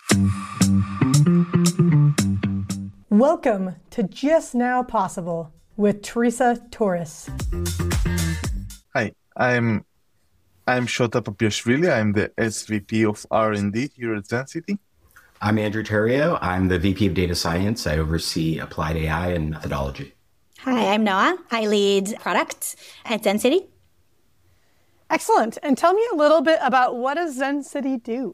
Welcome to Just Now Possible with Teresa Torres. Hi, I'm Shota Papiashvili. I'm the SVP of R&D here at Zencity. I'm Andrew Terrio. I'm the VP of Data Science. I oversee applied AI and methodology. Hi, I'm Noah. I lead product at Zencity. Excellent. And tell me a little bit about what does Zencity do?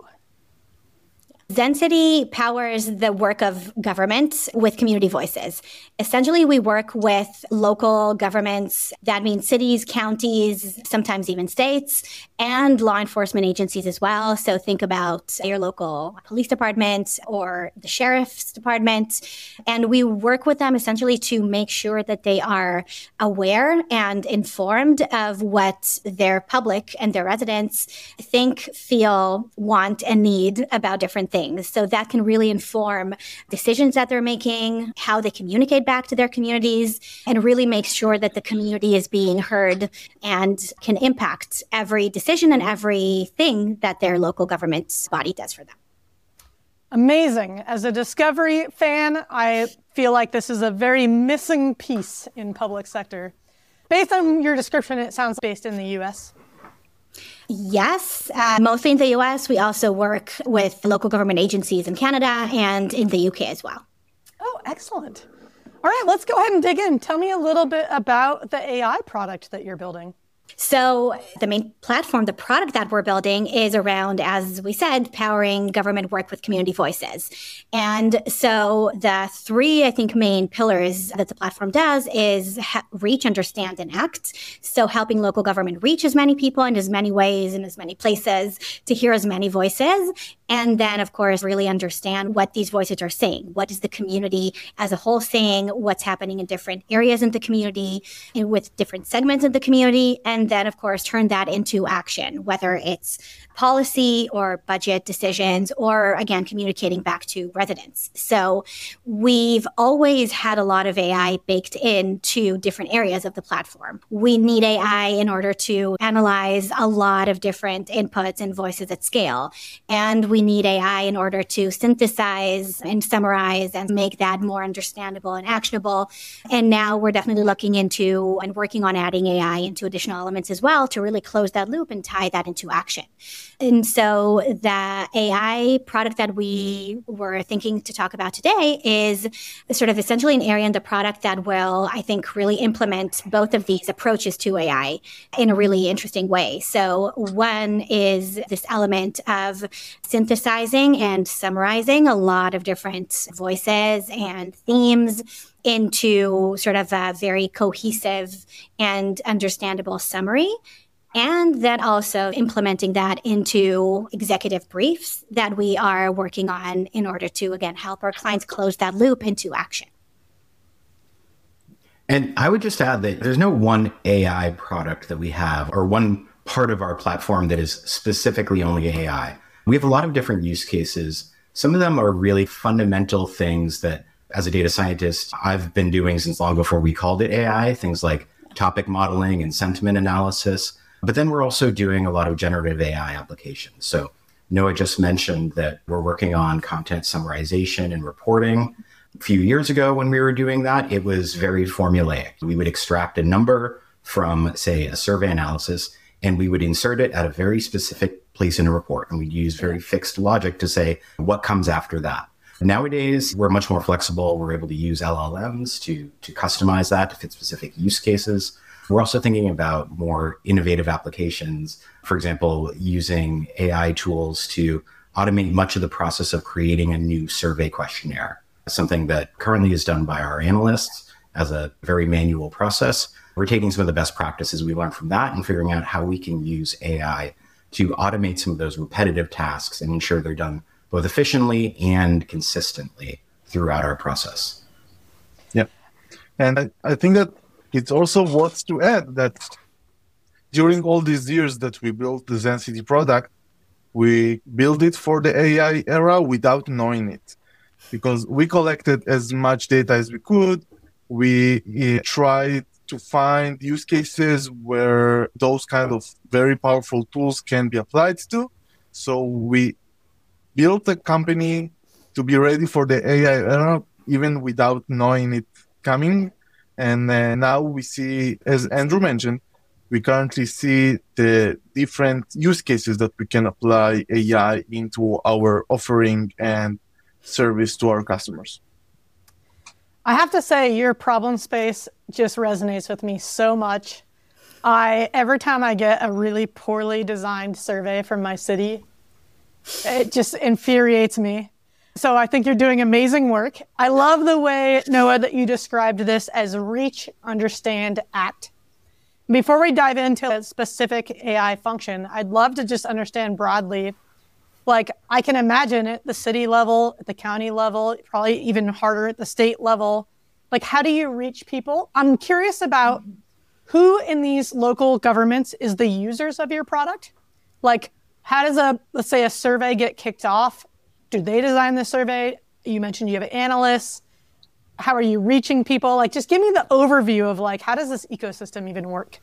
Zencity powers the work of government with community voices. Essentially, we work with local governments. That means cities, counties, sometimes even states, and law enforcement agencies as well. So think about your local police department or the sheriff's department. And we work with them essentially to make sure that they are aware and informed of what their public and their residents think, feel, want, and need about different things. So that can really inform decisions that they're making, how they communicate back to their communities, and really make sure that the community is being heard and can impact every decision and everything that their local government body does for them. Amazing. As a Discovery fan, I feel like this is a very missing piece in public sector. Based on your description, it sounds based in the U.S. Yes, mostly in the U.S. We also work with local government agencies in Canada and in the U.K. as well. Oh, excellent. All right, let's go ahead and dig in. Tell me a little bit about the AI product that you're building. So the main platform, the product that we're building is around, as we said, powering government work with community voices. And so the three, I think, main pillars that the platform does is reach, understand, and act. So helping local government reach as many people in as many ways in as many places to hear as many voices. And then, of course, really understand what these voices are saying. What is the community as a whole saying? What's happening in different areas in the community and with different segments of the community? And then, of course, turn that into action, whether it's policy or budget decisions or, again, communicating back to residents. So we've always had a lot of AI baked into different areas of the platform. We need AI in order to analyze a lot of different inputs and voices at scale. And we need AI in order to synthesize and summarize and make that more understandable and actionable. And now we're definitely looking into and working on adding AI into additional elements as well to really close that loop and tie that into action. And so the AI product that we were thinking to talk about today is sort of essentially an area in the product that will, I think, really implement both of these approaches to AI in a really interesting way. So one is this element of synthesizing and summarizing a lot of different voices and themes into sort of a very cohesive and understandable summary. And then also implementing that into executive briefs that we are working on in order to, again, help our clients close that loop into action. And I would just add that there's no one AI product that we have or one part of our platform that is specifically only AI. We have a lot of different use cases. Some of them are really fundamental things that, as a data scientist, I've been doing since long before we called it AI, things like topic modeling and sentiment analysis. But then we're also doing a lot of generative AI applications. So Noah just mentioned that we're working on content summarization and reporting. A few years ago when we were doing that, it was very formulaic. We would extract a number from, say, a survey analysis, and we would insert it at a very specific place in a report. And we'd use very fixed logic to say what comes after that. Nowadays, we're much more flexible. We're able to use LLMs to customize that to fit specific use cases. We're also thinking about more innovative applications, for example, using AI tools to automate much of the process of creating a new survey questionnaire, something that currently is done by our analysts as a very manual process. We're taking some of the best practices we learned from that and figuring out how we can use AI to automate some of those repetitive tasks and ensure they're done both efficiently and consistently throughout our process. Yeah. And I think that it's also worth to add that during all these years that we built the Zencity product, we built it for the AI era without knowing it, because we collected as much data as we could. We tried to find use cases where those kind of very powerful tools can be applied to. So we built a company to be ready for the AI era, even without knowing it coming. And now we see, as Andrew mentioned, we currently see the different use cases that we can apply AI into our offering and service to our customers. I have to say, your problem space just resonates with me so much. Every time I get a really poorly designed survey from my city, it just infuriates me. So I think you're doing amazing work. I love the way, Noah, that you described this as reach, understand, act. Before we dive into a specific AI function, I'd love to just understand broadly, like I can imagine at the city level, at the county level, probably even harder at the state level, like how do you reach people? I'm curious about who in these local governments is the users of your product? Like how does let's say a survey get kicked off? Do they design the survey? You mentioned you have analysts. How are you reaching people? Like, just give me the overview of like, how does this ecosystem even work?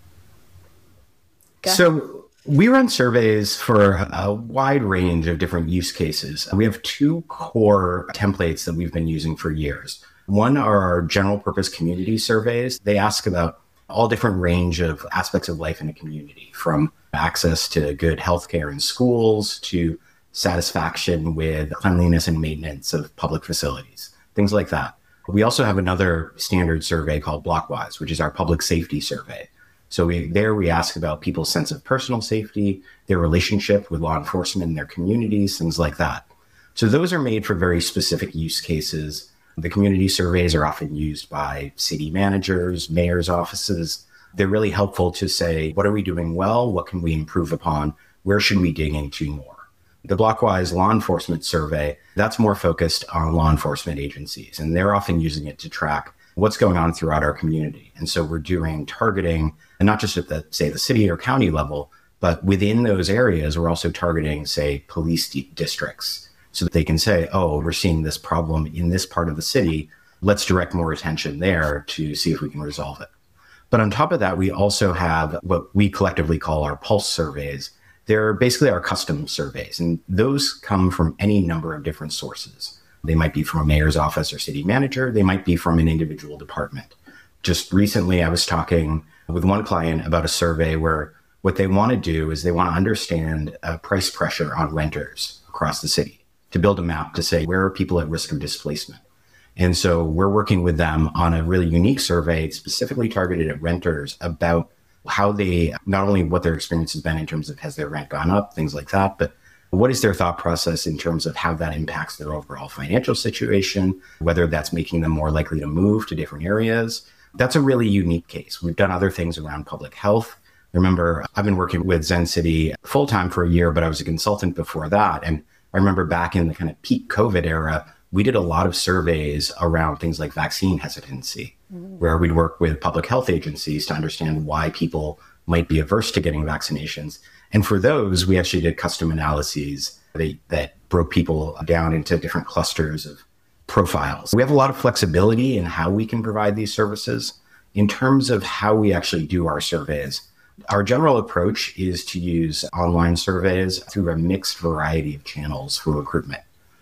So we run surveys for a wide range of different use cases. We have two core templates that we've been using for years. One are our general purpose community surveys. They ask about all different range of aspects of life in a community, from access to good healthcare in schools to satisfaction with cleanliness and maintenance of public facilities, things like that. We also have another standard survey called Blockwise, which is our public safety survey. So we ask about people's sense of personal safety, their relationship with law enforcement in their communities, things like that. So those are made for very specific use cases. The community surveys are often used by city managers, mayor's offices. They're really helpful to say, what are we doing well? What can we improve upon? Where should we dig into more? The Blockwise law enforcement survey, that's more focused on law enforcement agencies, and they're often using it to track what's going on throughout our community. And so we're doing targeting, and not just at the city or county level, but within those areas, we're also targeting, say, police districts, so that they can say, oh, we're seeing this problem in this part of the city. Let's direct more attention there to see if we can resolve it. But on top of that, we also have what we collectively call our pulse surveys. They're basically our custom surveys, and those come from any number of different sources. They might be from a mayor's office or city manager. They might be from an individual department. Just recently, I was talking with one client about a survey where what they want to do is they want to understand price pressure on renters across the city, to build a map to say, where are people at risk of displacement? And so we're working with them on a really unique survey specifically targeted at renters about how they, not only what their experience has been in terms of has their rent gone up, things like that, but what is their thought process in terms of how that impacts their overall financial situation, whether that's making them more likely to move to different areas. That's a really unique case. We've done other things around public health. Remember, I've been working with Zen City full-time for a year, but I was a consultant before that. And I remember back in the kind of peak COVID era, we did a lot of surveys around things like vaccine hesitancy, where we'd work with public health agencies to understand why people might be averse to getting vaccinations. And for those, we actually did custom analyses that broke people down into different clusters of profiles. We have a lot of flexibility in how we can provide these services. In terms of how we actually do our surveys, our general approach is to use online surveys through a mixed variety of channels for recruitment.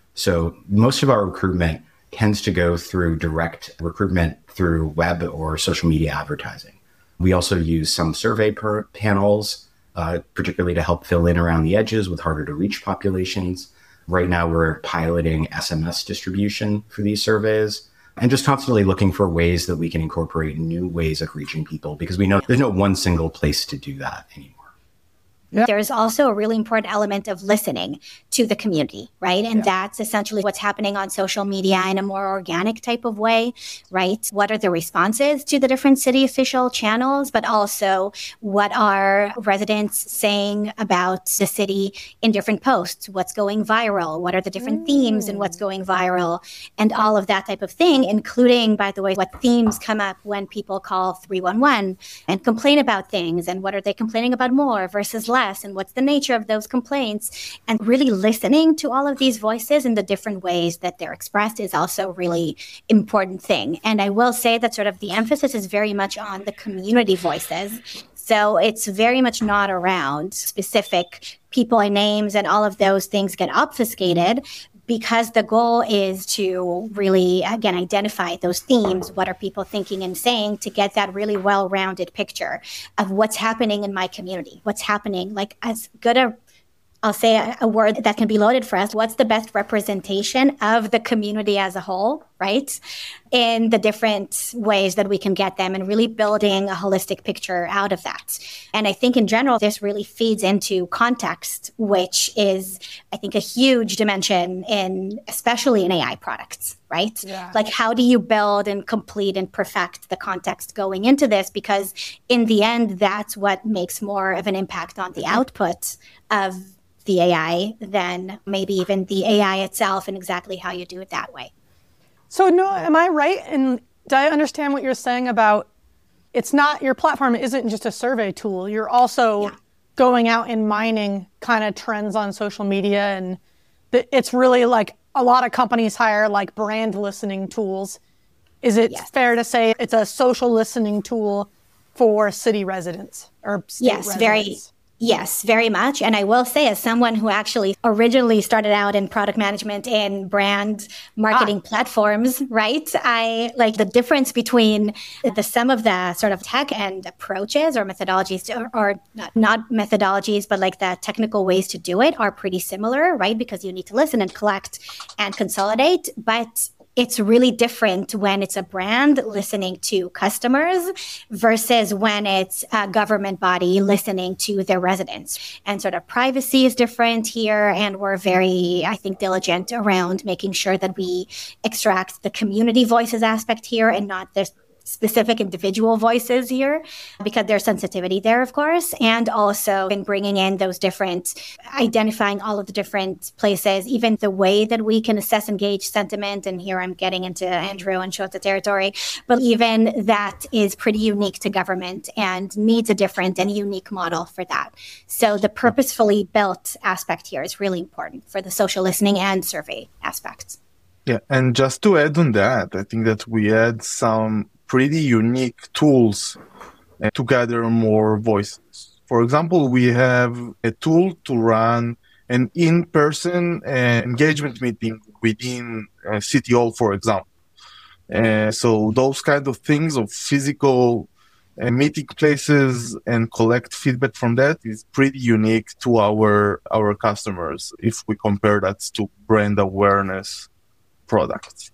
So most of our recruitment tends to go through direct recruitment through web or social media advertising. We also use some survey panels, particularly to help fill in around the edges with harder to reach populations. Right now, we're piloting SMS distribution for these surveys and just constantly looking for ways that we can incorporate new ways of reaching people, because we know there's no one single place to do that anymore. Yeah. There's also a really important element of listening to the community, right? And that's essentially what's happening on social media in a more organic type of way, right? What are the responses to the different city official channels, but also what are residents saying about the city in different posts? What's going viral? What are the different themes and what's going viral? And all of that type of thing, including, by the way, what themes come up when people call 311 and complain about things, and what are they complaining about more versus less? And what's the nature of those complaints, and really listening to all of these voices in the different ways that they're expressed is also a really important thing. And I will say that sort of the emphasis is very much on the community voices. So it's very much not around specific people and names, and all of those things get obfuscated, because the goal is to really, again, identify those themes. What are people thinking and saying, to get that really well-rounded picture of what's happening in my community, what's happening, like as good a, I'll say a word that can be loaded for us. What's the best representation of the community as a whole, right? In the different ways that we can get them, and really building a holistic picture out of that. And I think in general, this really feeds into context, which is, I think, a huge dimension especially in AI products, right? Yeah. Like, how do you build and complete and perfect the context going into this? Because in the end, that's what makes more of an impact on the output of the AI than maybe even the AI itself, and exactly how you do it that way. So no, am I right? And do I understand what you're saying about it's not, your platform isn't just a survey tool. You're also going out and mining kind of trends on social media. And it's really like a lot of companies hire like brand listening tools. Is it fair to say it's a social listening tool for city residents or state residents? Yes, very much. And I will say, as someone who actually originally started out in product management and brand marketing platforms, right? I like the difference between some of the sort of tech and approaches or methodologies, or not methodologies, but like the technical ways to do it are pretty similar, right? Because you need to listen and collect and consolidate. But it's really different when it's a brand listening to customers versus when it's a government body listening to their residents. And sort of privacy is different here. And we're very, I think, diligent around making sure that we extract the community voices aspect here and not the specific individual voices here, because there's sensitivity there, of course, and also in bringing in those different, identifying all of the different places, even the way that we can assess and gauge sentiment. And here I'm getting into Andrew and Shota territory, but even that is pretty unique to government and needs a different and unique model for that. So the purposefully built aspect here is really important for the social listening and survey aspects. Yeah, and just to add on that, I think that we had some pretty unique tools to gather more voices. For example, we have a tool to run an in-person engagement meeting within City Hall, for example. So those kind of things of physical meeting places and collect feedback from that is pretty unique to our customers if we compare that to brand awareness products.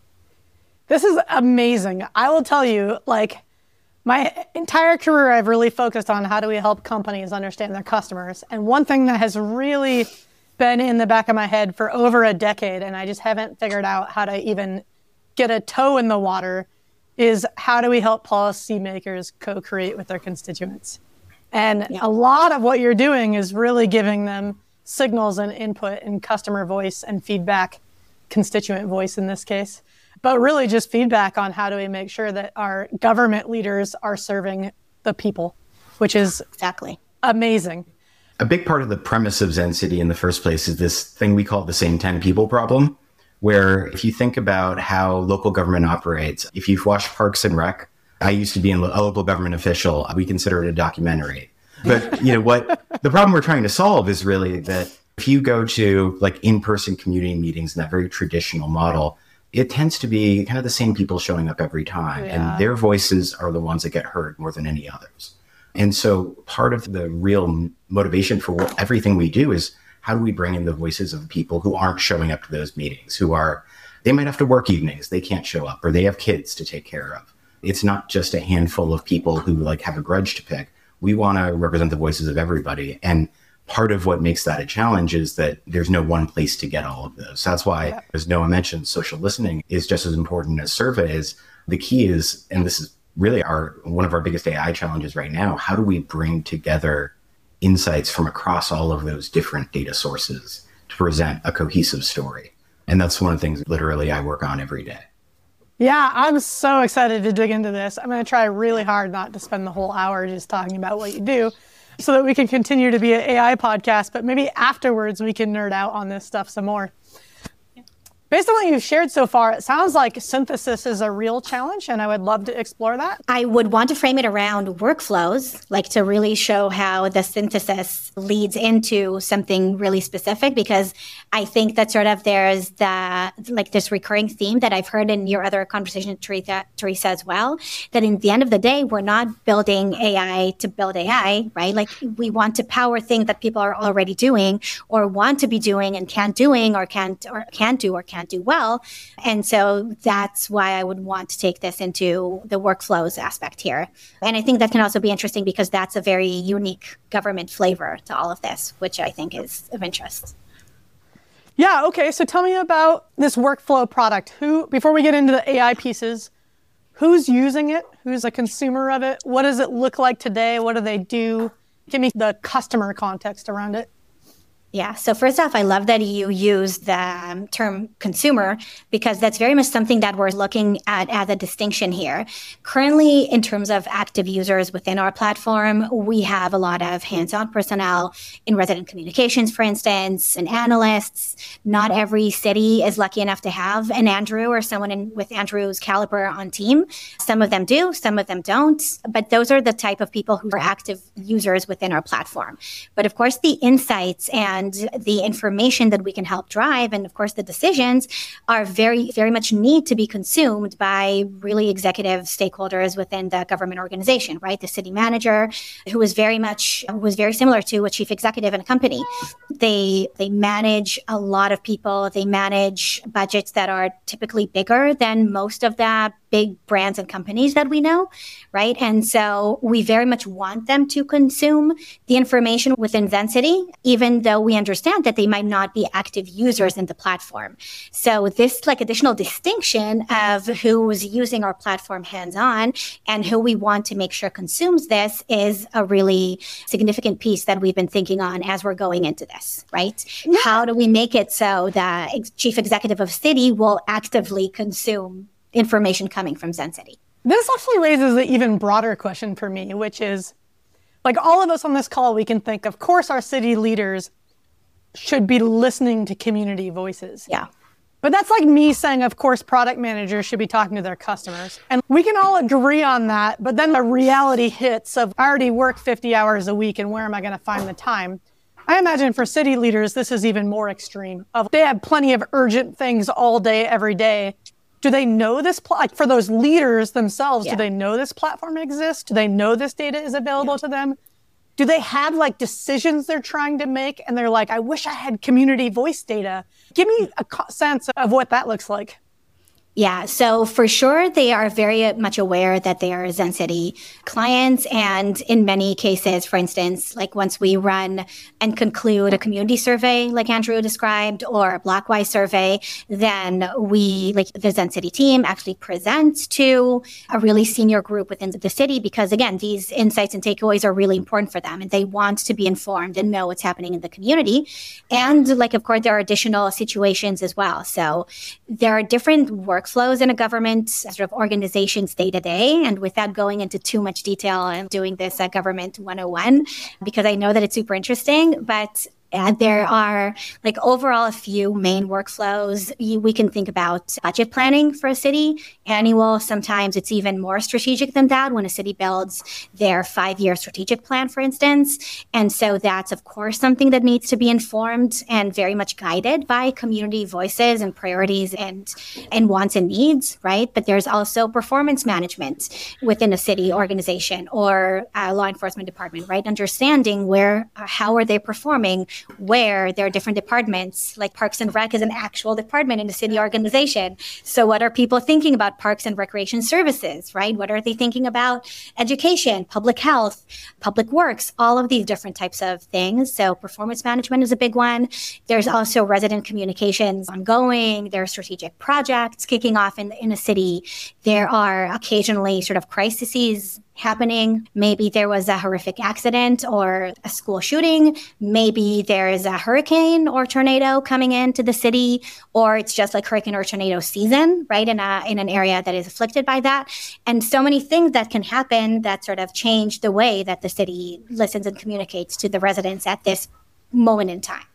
This is amazing. I will tell you, like, my entire career, I've really focused on how do we help companies understand their customers. And one thing that has really been in the back of my head for over a decade, and I just haven't figured out how to even get a toe in the water, is how do we help policymakers co-create with their constituents? And a lot of what you're doing is really giving them signals and input and customer voice and feedback, constituent voice in this case. But really just feedback on how do we make sure that our government leaders are serving the people, which is exactly amazing. A big part of the premise of ZenCity in the first place is this thing we call the same 10 people problem, where if you think about how local government operates, if you've watched Parks and Rec, I used to be a local government official. We consider it a documentary. But you know what the problem we're trying to solve is really that if you go to like in-person community meetings in that very traditional model, it tends to be kind of the same people showing up every time. And their voices are the ones that get heard more than any others. And so part of the real motivation for everything we do is how do we bring in the voices of people who aren't showing up to those meetings, they might have to work evenings, they can't show up, or they have kids to take care of. It's not just a handful of people who like have a grudge to pick. We want to represent the voices of everybody. And part of what makes that a challenge is that there's no one place to get all of those. That's why, as Noah mentioned, social listening is just as important as surveys. The key is, and this is really one of our biggest AI challenges right now, how do we bring together insights from across all of those different data sources to present a cohesive story? And that's one of the things literally I work on every day. Yeah, I'm so excited to dig into this. I'm going to try really hard not to spend the whole hour just talking about what you do, so that we can continue to be an AI podcast, but maybe afterwards we can nerd out on this stuff some more. Based on what you've shared so far, it sounds like synthesis is a real challenge, and I would love to explore that. I would want to frame it around workflows, like to really show how the synthesis leads into something really specific, because I think that sort of there's this recurring theme that I've heard in your other conversation, Teresa, as well, that in the end of the day, we're not building AI to build AI, right? Like we want to power things that people are already doing or want to be doing and can't do or can't do well. And so that's why I would want to take this into the workflows aspect here. And I think that can also be interesting because that's a very unique government flavor to all of this, which I think is of interest. Yeah, okay. So tell me about this workflow product. Before we get into the AI pieces, who's using it? Who's a consumer of it? What does it look like today? What do they do? Give me the customer context around it. Yeah. So first off, I love that you use the term consumer because that's very much something that we're looking at as a distinction here. Currently, in terms of active users within our platform, we have a lot of hands-on personnel in resident communications, for instance, and analysts. Not every city is lucky enough to have an Andrew or someone with Andrew's caliber on team. Some of them do, some of them don't. But those are the type of people who are active users within our platform. But of course, the insights and the information that we can help drive, and of course the decisions are very, very much need to be consumed by really executive stakeholders within the government organization, right? The city manager, who was very similar to a chief executive in a company. They manage a lot of people. They manage budgets that are typically bigger than most of the big brands and companies that we know, right? And so we very much want them to consume the information within Zencity, even though we understand that they might not be active users in the platform. So this additional distinction of who's using our platform hands-on and who we want to make sure consumes this is a really significant piece that we've been thinking on as we're going into this, right? Yeah. How do we make it so the chief executive of city will actively consume information coming from Zencity? This actually raises an even broader question for me, which is, like all of us on this call, we can think, of course, our city leaders should be listening to community voices. Yeah. But that's like me saying, of course, product managers should be talking to their customers. And we can all agree on that, but then the reality hits of, I already work 50 hours a week, and where am I going to find the time? I imagine for city leaders, this is even more extreme. They have plenty of urgent things all day, every day. Do they know this? For those leaders themselves, Do they know this platform exists? Do they know this data is available to them? Do they have decisions they're trying to make? And they're like, I wish I had community voice data. Give me a sense of what that looks like. Yeah, so for sure, they are very much aware that they are Zencity clients. And in many cases, for instance, like once we run and conclude a community survey, like Andrew described, or a Blockwise survey, then we, like the Zencity team, actually presents to a really senior group within the city because, again, these insights and takeaways are really important for them. And they want to be informed and know what's happening in the community. And, of course, there are additional situations as well. So there are different workflows in a government sort of organization's day to day. And without going into too much detail, I'm doing this at Government 101 because I know that it's super interesting, but there are overall a few main workflows. We can think about budget planning for a city, annual. Sometimes it's even more strategic than that when a city builds their 5-year strategic plan, for instance. And so that's, of course, something that needs to be informed and very much guided by community voices and priorities and wants and needs, right? But there's also performance management within a city organization or a law enforcement department, right? Understanding how are they performing, where there are different departments, like Parks and Rec is an actual department in the city organization. So what are people thinking about parks and recreation services, right? What are they thinking about education, public health, public works, all of these different types of things. So performance management is a big one. There's also resident communications ongoing. There are strategic projects kicking off in a city. There are occasionally sort of crises happening. Maybe there was a horrific accident or a school shooting. Maybe there is a hurricane or tornado coming into the city, or it's just like hurricane or tornado season, right? In an area that is afflicted by that. And so many things that can happen that sort of change the way that the city listens and communicates to the residents at this moment in time.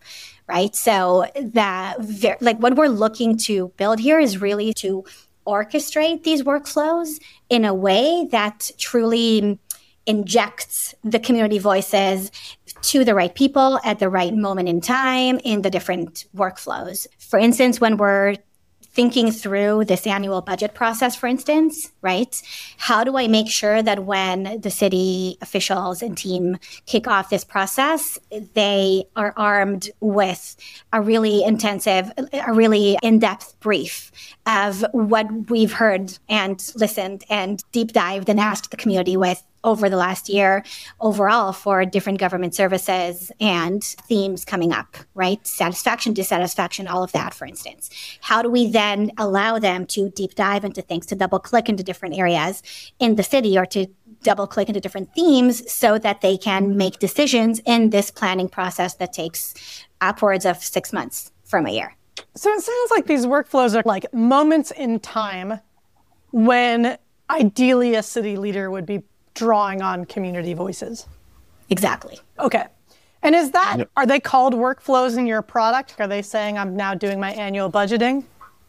right? So like what we're looking to build here is really to orchestrate these workflows in a way that truly injects the community voices to the right people at the right moment in time in the different workflows. For instance, when we're thinking through this annual budget process, for instance, right? How do I make sure that when the city officials and team kick off this process, they are armed with a really intensive, a really in-depth brief of what we've heard and listened and deep dived and asked the community with over the last year overall for different government services and themes coming up, right? Satisfaction, dissatisfaction, all of that, for instance. How do we then allow them to deep dive into things, to double click into different areas in the city or to double click into different themes so that they can make decisions in this planning process that takes upwards of 6 months from a year? So it sounds like these workflows are like moments in time when ideally a city leader would be drawing on community voices. Exactly. Okay. And is that, are they called workflows in your product? Are they saying I'm now doing my annual budgeting?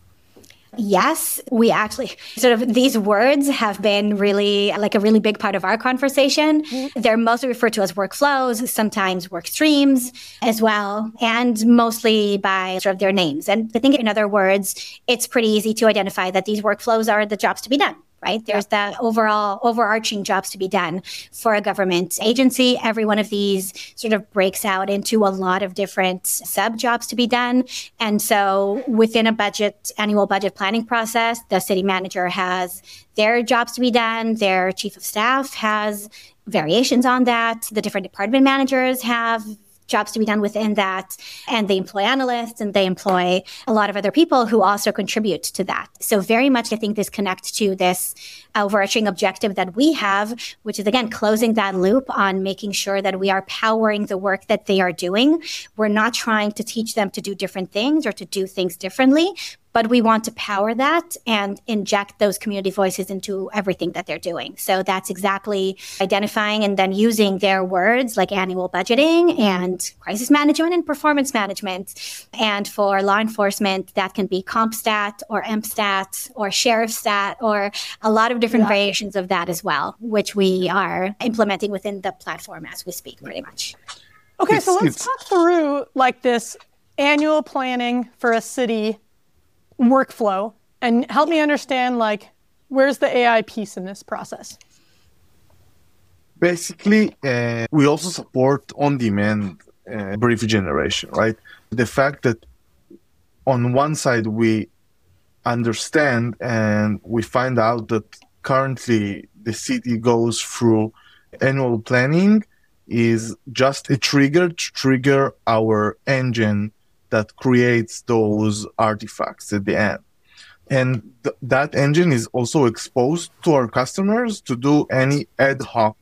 Yes, we actually sort of these words have been really like a really big part of our conversation. Mm-hmm. They're mostly referred to as workflows, sometimes work streams as well, and mostly by sort of their names. And I think in other words, it's pretty easy to identify that these workflows are the jobs to be done. Right? There's that overall overarching jobs to be done for a government agency. Every one of these sort of breaks out into a lot of different sub jobs to be done. And so within a annual budget planning process, the city manager has their jobs to be done. Their chief of staff has variations on that. The different department managers have jobs to be done within that. And they employ analysts and they employ a lot of other people who also contribute to that. So very much, I think this connects to this overarching objective that we have, which is, again, closing that loop on making sure that we are powering the work that they are doing. We're not trying to teach them to do different things or to do things differently, but we want to power that and inject those community voices into everything that they're doing. So that's exactly identifying and then using their words like annual budgeting and crisis management and performance management. And for law enforcement, that can be CompStat or EMPStat or SheriffStat or a lot of different variations of that as well, which we are implementing within the platform as we speak, pretty much. Okay, so let's talk through like this annual planning for a city workflow and help me understand like where's the AI piece in this process? Basically, we also support on-demand brief generation, right? The fact that on one side we understand and we find out that currently the city goes through annual planning is just a trigger to trigger our engine that creates those artifacts at the end. And that engine is also exposed to our customers to do any ad hoc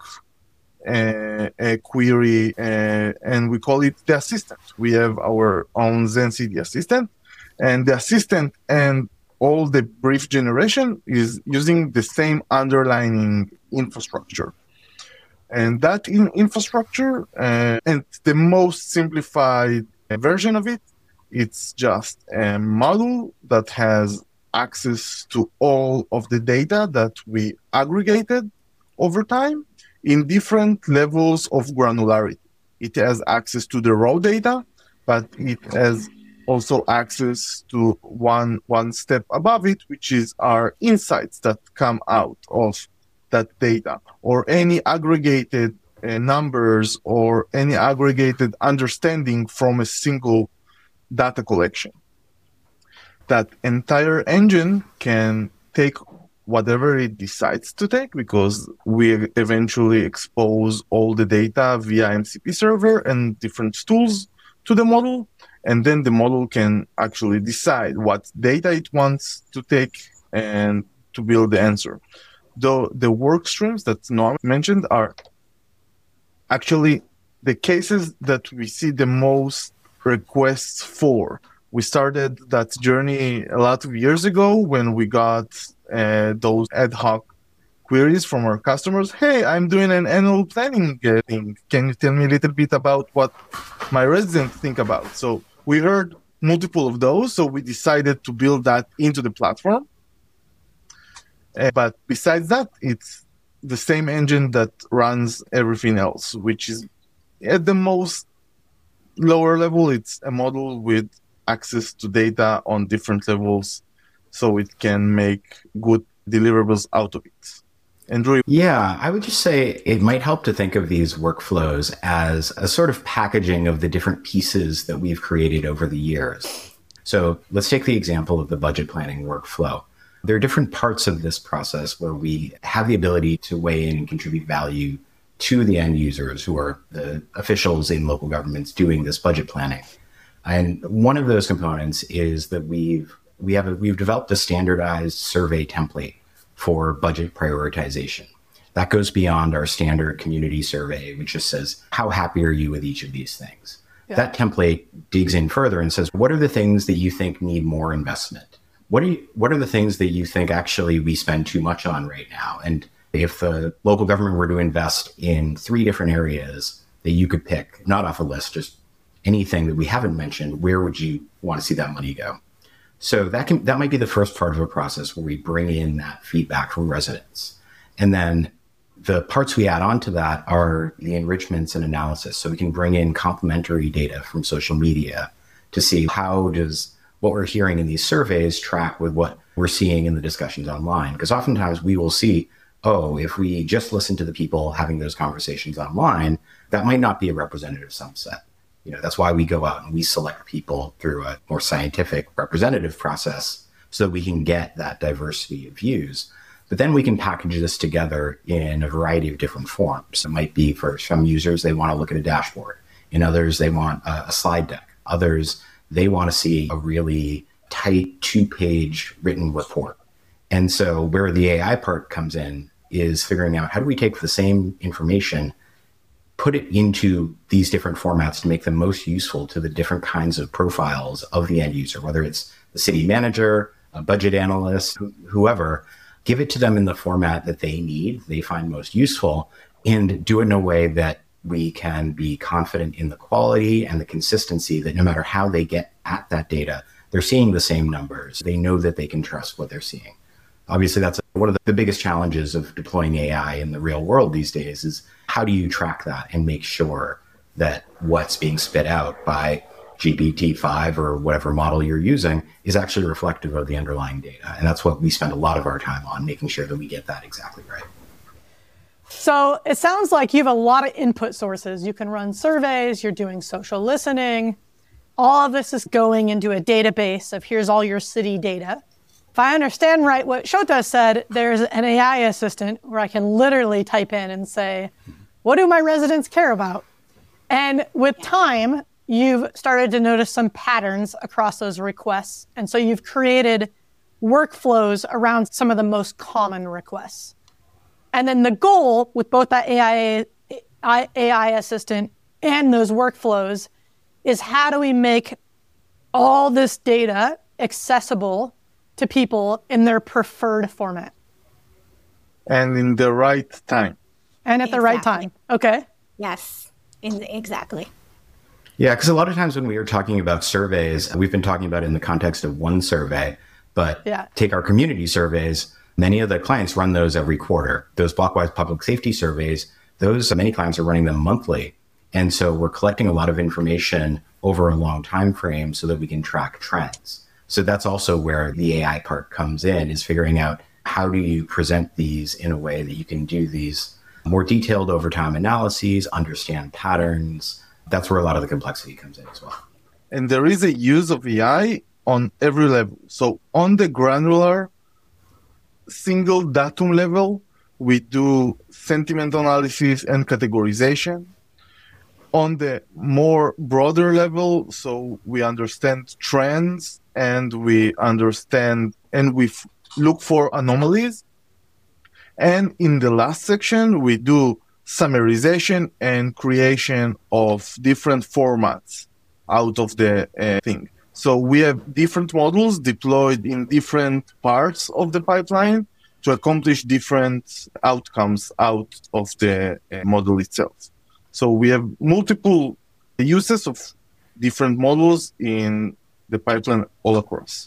query, and we call it the assistant. We have our own ZenCity assistant, and the assistant and all the brief generation is using the same underlying infrastructure. And that infrastructure, and the most simplified version of it, it's just a model that has access to all of the data that we aggregated over time in different levels of granularity. It has access to the raw data, but it has also access to one step above it, which is our insights that come out of that data, or any aggregated numbers or any aggregated understanding from a single data collection. That entire engine can take whatever it decides to take, because we eventually expose all the data via MCP server and different tools to the model. And then the model can actually decide what data it wants to take and to build the answer. Though the work streams that Noam mentioned are actually the cases that we see the most requests for. We started that journey a lot of years ago when we got those ad hoc queries from our customers. Hey, I'm doing an annual planning thing. Can you tell me a little bit about what my residents think about? So we heard multiple of those, so we decided to build that into the platform. But besides that, it's the same engine that runs everything else, which is at the most lower level. It's a model with access to data on different levels, so it can make good deliverables out of it. Andrew? Yeah, I would just say it might help to think of these workflows as a sort of packaging of the different pieces that we've created over the years. So let's take the example of the budget planning workflow. There are different parts of this process where we have the ability to weigh in and contribute value to the end users who are the officials in local governments doing this budget planning. And one of those components is that we've developed a standardized survey template for budget prioritization. That goes beyond our standard community survey, which just says, how happy are you with each of these things? Yeah. That template digs in further and says, what are the things that you think need more investment? What are the things that you think actually we spend too much on right now? And if the local government were to invest in 3 different areas that you could pick, not off a list, just anything that we haven't mentioned, where would you want to see that money go? So that might be the first part of a process where we bring in that feedback from residents. And then the parts we add on to that are the enrichments and analysis. So we can bring in complementary data from social media to see how does what we're hearing in these surveys track with what we're seeing in the discussions online. Because oftentimes we will see, if we just listen to the people having those conversations online, that might not be a representative subset. That's why we go out and we select people through a more scientific representative process so that we can get that diversity of views. But then we can package this together in a variety of different forms. It might be for some users, they want to look at a dashboard. In others, they want a slide deck. Others, they want to see a really tight 2-page written report. And so where the AI part comes in is figuring out how do we take the same information, put it into these different formats to make them most useful to the different kinds of profiles of the end user, whether it's the city manager, a budget analyst, whoever, give it to them in the format that they need, they find most useful, and do it in a way that we can be confident in the quality and the consistency that no matter how they get at that data, they're seeing the same numbers. They know that they can trust what they're seeing. Obviously, that's one of the biggest challenges of deploying AI in the real world these days is how do you track that and make sure that what's being spit out by GPT-5 or whatever model you're using is actually reflective of the underlying data. And that's what we spend a lot of our time on, making sure that we get that exactly right. So it sounds like you have a lot of input sources. You can run surveys, you're doing social listening. All of this is going into a database of here's all your city data. If I understand right what Shota said, there's an AI assistant where I can literally type in and say, what do my residents care about? And with time, you've started to notice some patterns across those requests. And so you've created workflows around some of the most common requests. And then the goal with both that AI assistant and those workflows is how do we make all this data accessible to people in their preferred format. And in the right time. And at the right time. Okay. Yes, exactly. Yeah, because a lot of times when we are talking about surveys, we've been talking about it in the context of one survey, but take our community surveys, many of the clients run those every quarter. Those Blockwise public safety surveys, many clients are running them monthly. And so we're collecting a lot of information over a long time frame so that we can track trends. So that's also where the AI part comes in, is figuring out how do you present these in a way that you can do these more detailed over time analyses, understand patterns. That's where a lot of the complexity comes in as well. And there is a use of AI on every level. So on the granular single datum level, we do sentiment analysis and categorization. On the more broader level, so we understand trends and we understand and we look for anomalies. And in the last section, we do summarization and creation of different formats out of the thing. So we have different models deployed in different parts of the pipeline to accomplish different outcomes out of the model itself. So we have multiple uses of different models in the pipeline all across?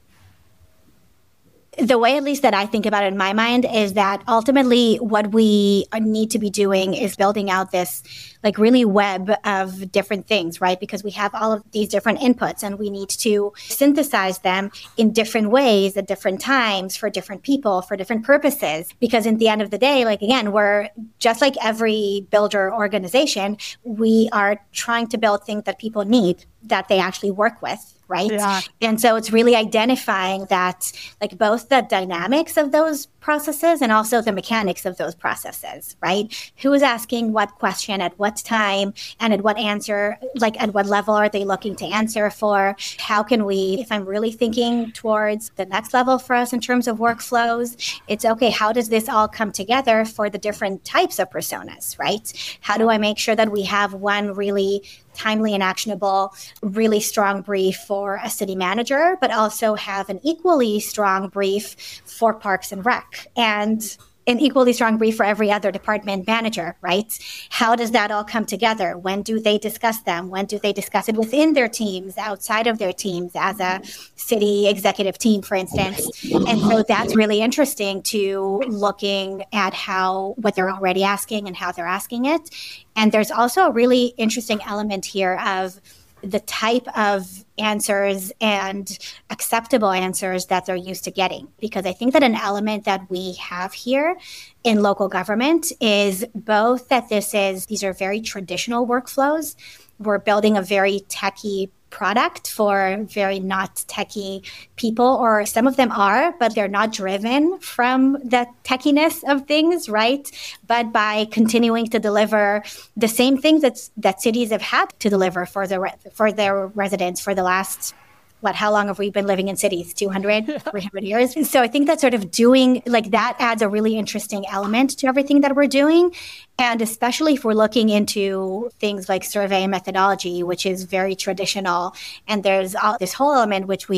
The way, at least that I think about it in my mind, is that ultimately what we need to be doing is building out this like really web of different things, right? Because we have all of these different inputs and we need to synthesize them in different ways at different times for different people, for different purposes. Because in the end of the day, like again, we're just like every builder organization, we are trying to build things that people need, that they actually work with. Right. Yeah. And so it's really identifying that, like both the dynamics of those processes and also the mechanics of those processes, right? Who is asking what question at what time and at what answer, like at what level are they looking to answer for? How can we, if I'm really thinking towards the next level for us in terms of workflows, it's okay, how does this all come together for the different types of personas, right? How do I make sure that we have one really timely and actionable, really strong brief for a city manager, but also have an equally strong brief for Parks and Rec and an equally strong brief for every other department manager, right? How does that all come together? When do they discuss them? When do they discuss it within their teams, outside of their teams, as a city executive team, for instance? And so that's really interesting to looking at what they're already asking and how they're asking it. And there's also a really interesting element here of the type of answers and acceptable answers that they're used to getting. Because I think that an element that we have here in local government is both that these are very traditional workflows. We're building a very techie product for very not techie people, or some of them are, but they're not driven from the techiness of things, right? But by continuing to deliver the same things that cities have had to deliver for their residents for the last, how long have we been living in cities? 200, 300 years. So I think that sort of doing like that adds a really interesting element to everything that we're doing. And especially if we're looking into things like survey methodology, which is very traditional. And there's this whole element which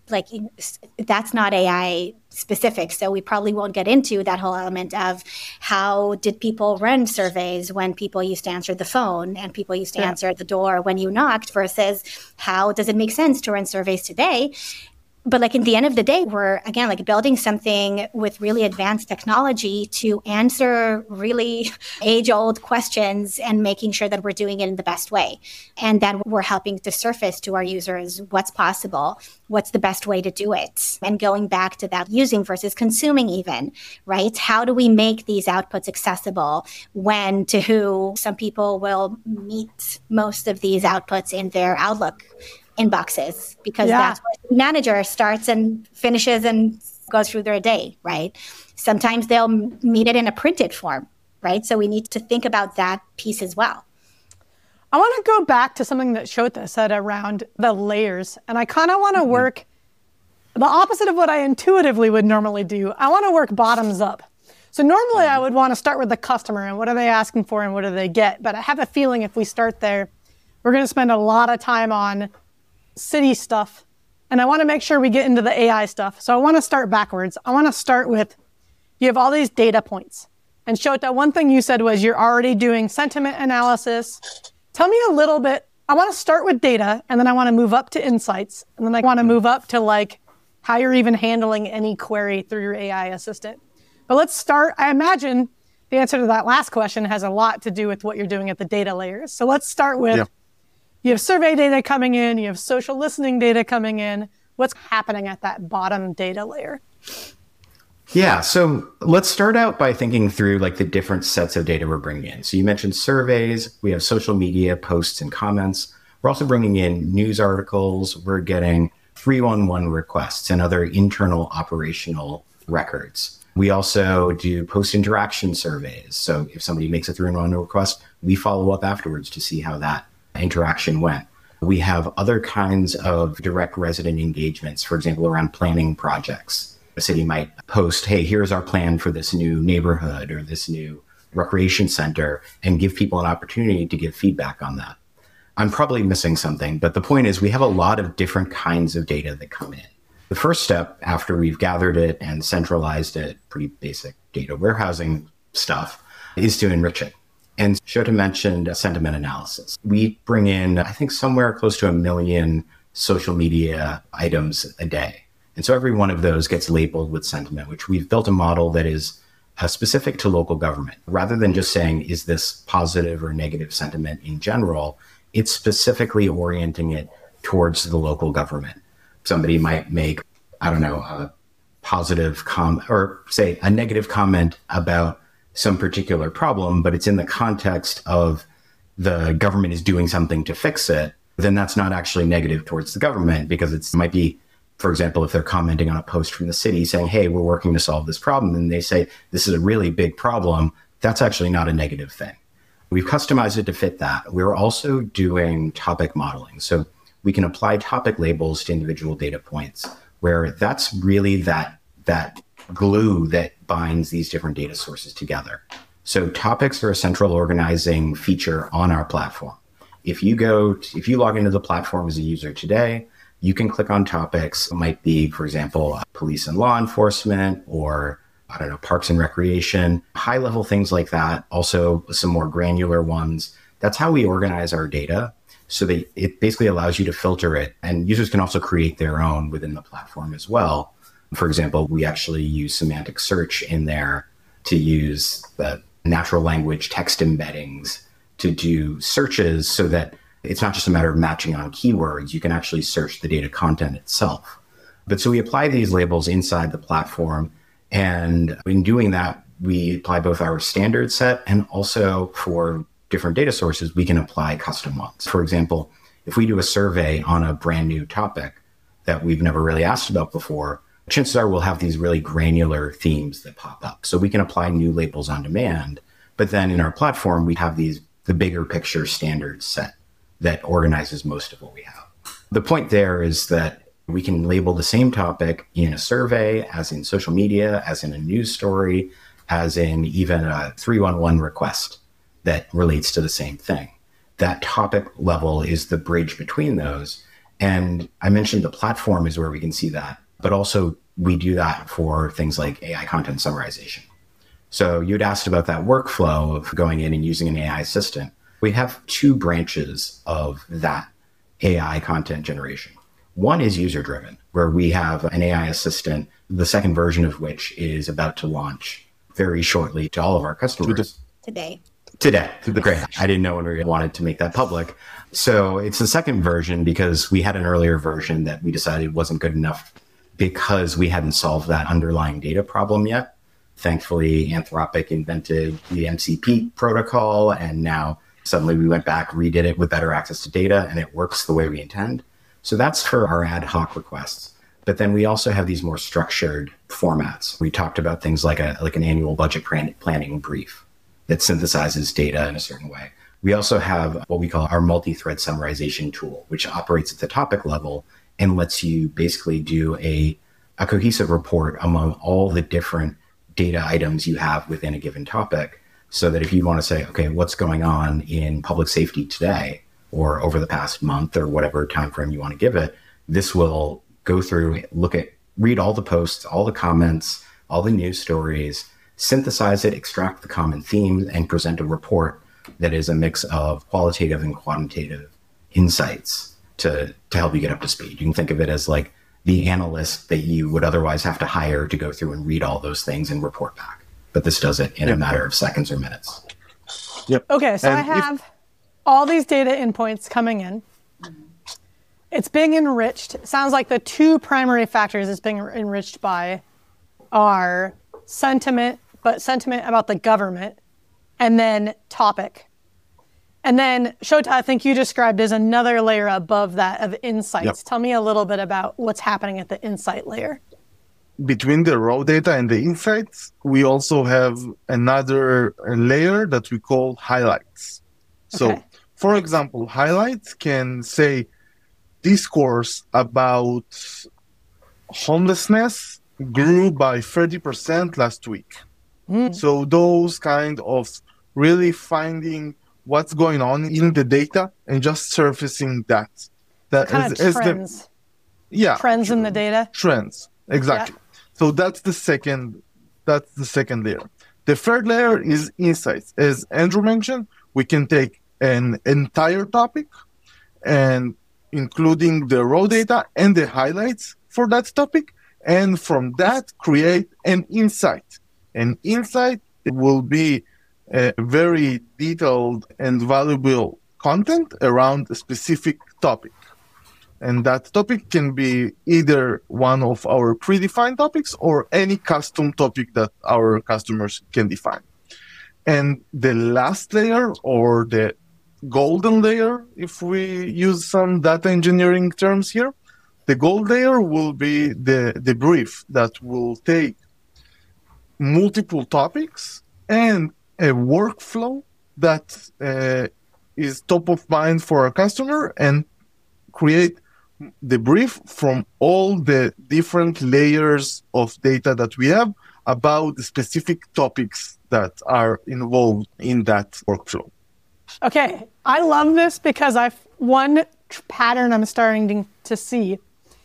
that's not AI specific. So we probably won't get into that whole element of how did people run surveys when people used to answer the phone and people used to answer at the door when you knocked versus how does it make sense to run surveys today? But like in the end of the day, we're again like building something with really advanced technology to answer really age-old questions and making sure that we're doing it in the best way. And that we're helping to surface to our users what's possible, what's the best way to do it. And going back to that using versus consuming even, right? How do we make these outputs accessible when to who? Some people will meet most of these outputs in their Outlook inboxes because that's where the manager starts and finishes and goes through their day, right? Sometimes they'll meet it in a printed form, right? So we need to think about that piece as well. I want to go back to something that Shota said around the layers. And I kind of want to work the opposite of what I intuitively would normally do. I want to work bottoms up. So normally I would want to start with the customer and what are they asking for and what do they get? But I have a feeling if we start there, we're going to spend a lot of time on city stuff. And I want to make sure we get into the AI stuff. So I want to start backwards. I want to start with, you have all these data points. And Shota, one thing you said was you're already doing sentiment analysis. Tell me a little bit. I want to start with data, and then I want to move up to insights. And then I want to move up to like how you're even handling any query through your AI assistant. But let's start. I imagine the answer to that last question has a lot to do with what you're doing at the data layers. So let's start with, you have survey data coming in, you have social listening data coming in. What's happening at that bottom data layer? Yeah, so let's start out by thinking through like the different sets of data we're bringing in. So you mentioned surveys, we have social media posts and comments. We're also bringing in news articles. We're getting 311 requests and other internal operational records. We also do post-interaction surveys. So if somebody makes a 311 request, we follow up afterwards to see how that interaction went. We have other kinds of direct resident engagements, for example, around planning projects. The city might post, hey, here's our plan for this new neighborhood or this new recreation center, and give people an opportunity to give feedback on that. I'm probably missing something, but the point is we have a lot of different kinds of data that come in. The first step after we've gathered it and centralized it, pretty basic data warehousing stuff, is to enrich it. And Shota mentioned sentiment analysis. We bring in, I think, somewhere close to 1 million social media items a day. And so every one of those gets labeled with sentiment, which we've built a model that is specific to local government. Rather than just saying, is this positive or negative sentiment in general, it's specifically orienting it towards the local government. Somebody might make, I don't know, a positive comment or say a negative comment about some particular problem, but it's in the context of the government is doing something to fix it, then that's not actually negative towards the government because it might be, for example, if they're commenting on a post from the city saying, hey, we're working to solve this problem, and they say, this is a really big problem, that's actually not a negative thing. We've customized it to fit that. We're also doing topic modeling. So we can apply topic labels to individual data points where that's really that glue that binds these different data sources together. So topics are a central organizing feature on our platform. If you log into the platform as a user today, you can click on topics. It might be, for example, police and law enforcement, or I don't know, parks and recreation, high level things like that. Also some more granular ones. That's how we organize our data. So that it basically allows you to filter it, and users can also create their own within the platform as well. For example, we actually use semantic search in there to use the natural language text embeddings to do searches so that it's not just a matter of matching on keywords. You can actually search the data content itself. But so we apply these labels inside the platform. And in doing that, we apply both our standard set and also for different data sources, we can apply custom ones. For example, if we do a survey on a brand new topic that we've never really asked about before, chances are we'll have these really granular themes that pop up. So we can apply new labels on demand. But then in our platform, we have the bigger picture standard set that organizes most of what we have. The point there is that we can label the same topic in a survey, as in social media, as in a news story, as in even a 311 request that relates to the same thing. That topic level is the bridge between those. And I mentioned the platform is where we can see that, but also we do that for things like AI content summarization. So you'd asked about that workflow of going in and using an AI assistant. We have two branches of that AI content generation. One is user-driven, where we have an AI assistant, the second version of which is about to launch very shortly to all of our customers. Today. Great. I didn't know when we wanted to make that public. So it's the second version because we had an earlier version that we decided wasn't good enough because we hadn't solved that underlying data problem yet. Thankfully, Anthropic invented the MCP protocol, and now suddenly we went back, redid it with better access to data, and it works the way we intend. So that's for our ad hoc requests. But then we also have these more structured formats. We talked about things like an annual budget planning brief that synthesizes data in a certain way. We also have what we call our multi-thread summarization tool, which operates at the topic level and lets you basically do a cohesive report among all the different data items you have within a given topic. So that if you want to say, okay, what's going on in public safety today or over the past month or whatever time frame you want to give it, this will go through, read all the posts, all the comments, all the news stories, synthesize it, extract the common themes, and present a report that is a mix of qualitative and quantitative insights to help you get up to speed. You can think of it as like the analyst that you would otherwise have to hire to go through and read all those things and report back. But this does it in a matter of seconds or minutes. Yep. Okay, so I have all these data endpoints coming in. It's being enriched. It sounds like the two primary factors it's being enriched by are sentiment, but sentiment about the government, and then topic. And then, Shota, I think you described as another layer above that of insights. Yep. Tell me a little bit about what's happening at the insight layer. Between the raw data and the insights, we also have another layer that we call highlights. So, for example, highlights can say discourse about homelessness grew by 30% last week. So those kind of really finding what's going on in the data and just surfacing that. That kind of trends. Trends in the data. Trends, exactly. Yeah. So that's the second layer. The third layer is insights. As Andrew mentioned, we can take an entire topic and including the raw data and the highlights for that topic, and from that create an insight. An insight will be a very detailed and valuable content around a specific topic. And that topic can be either one of our predefined topics or any custom topic that our customers can define. And the last layer, or the golden layer, if we use some data engineering terms here, the gold layer will be the brief that will take multiple topics and a workflow that is top of mind for our customer, and create the brief from all the different layers of data that we have about the specific topics that are involved in that workflow. Okay, I love this because one pattern I'm starting to see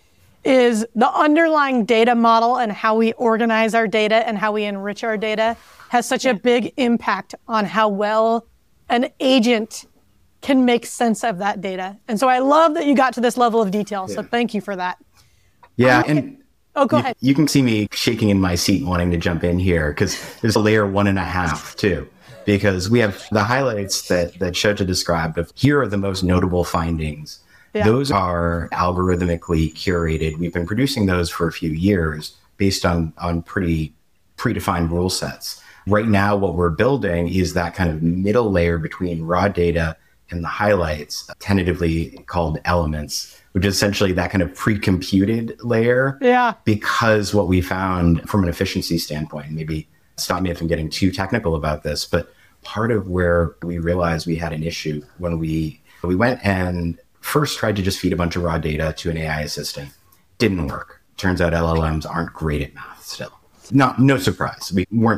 is the underlying data model and how we organize our data and how we enrich our data has such a big impact on how well an agent can make sense of that data. And so I love that you got to this level of detail. So thank you for that. Yeah. And go ahead. You can see me shaking in my seat wanting to jump in here because there's a layer 1.5 too, because we have the highlights that Shota described of here are the most notable findings. Yeah. Those are algorithmically curated. We've been producing those for a few years based on pretty predefined rule sets. Right now, what we're building is that kind of middle layer between raw data and the highlights, tentatively called elements, which is essentially that kind of pre-computed layer. Yeah. Because what we found from an efficiency standpoint, maybe stop me if I'm getting too technical about this, but part of where we realized we had an issue when we went and first tried to just feed a bunch of raw data to an AI assistant. Didn't work. Turns out LLMs aren't great at math still. No surprise.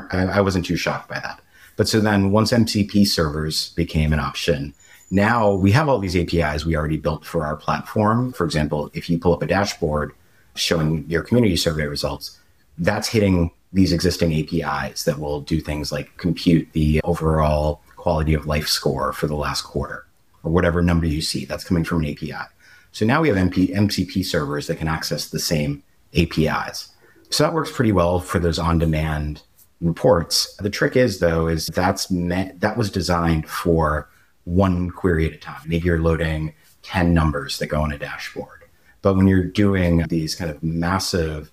I wasn't too shocked by that. But so then once MCP servers became an option, now we have all these APIs we already built for our platform. For example, if you pull up a dashboard showing your community survey results, that's hitting these existing APIs that will do things like compute the overall quality of life score for the last quarter, or whatever number you see, that's coming from an API. So now we have MCP servers that can access the same APIs. So that works pretty well for those on-demand reports. The trick is, though, is that was designed for one query at a time. Maybe you're loading 10 numbers that go on a dashboard. But when you're doing these kind of massive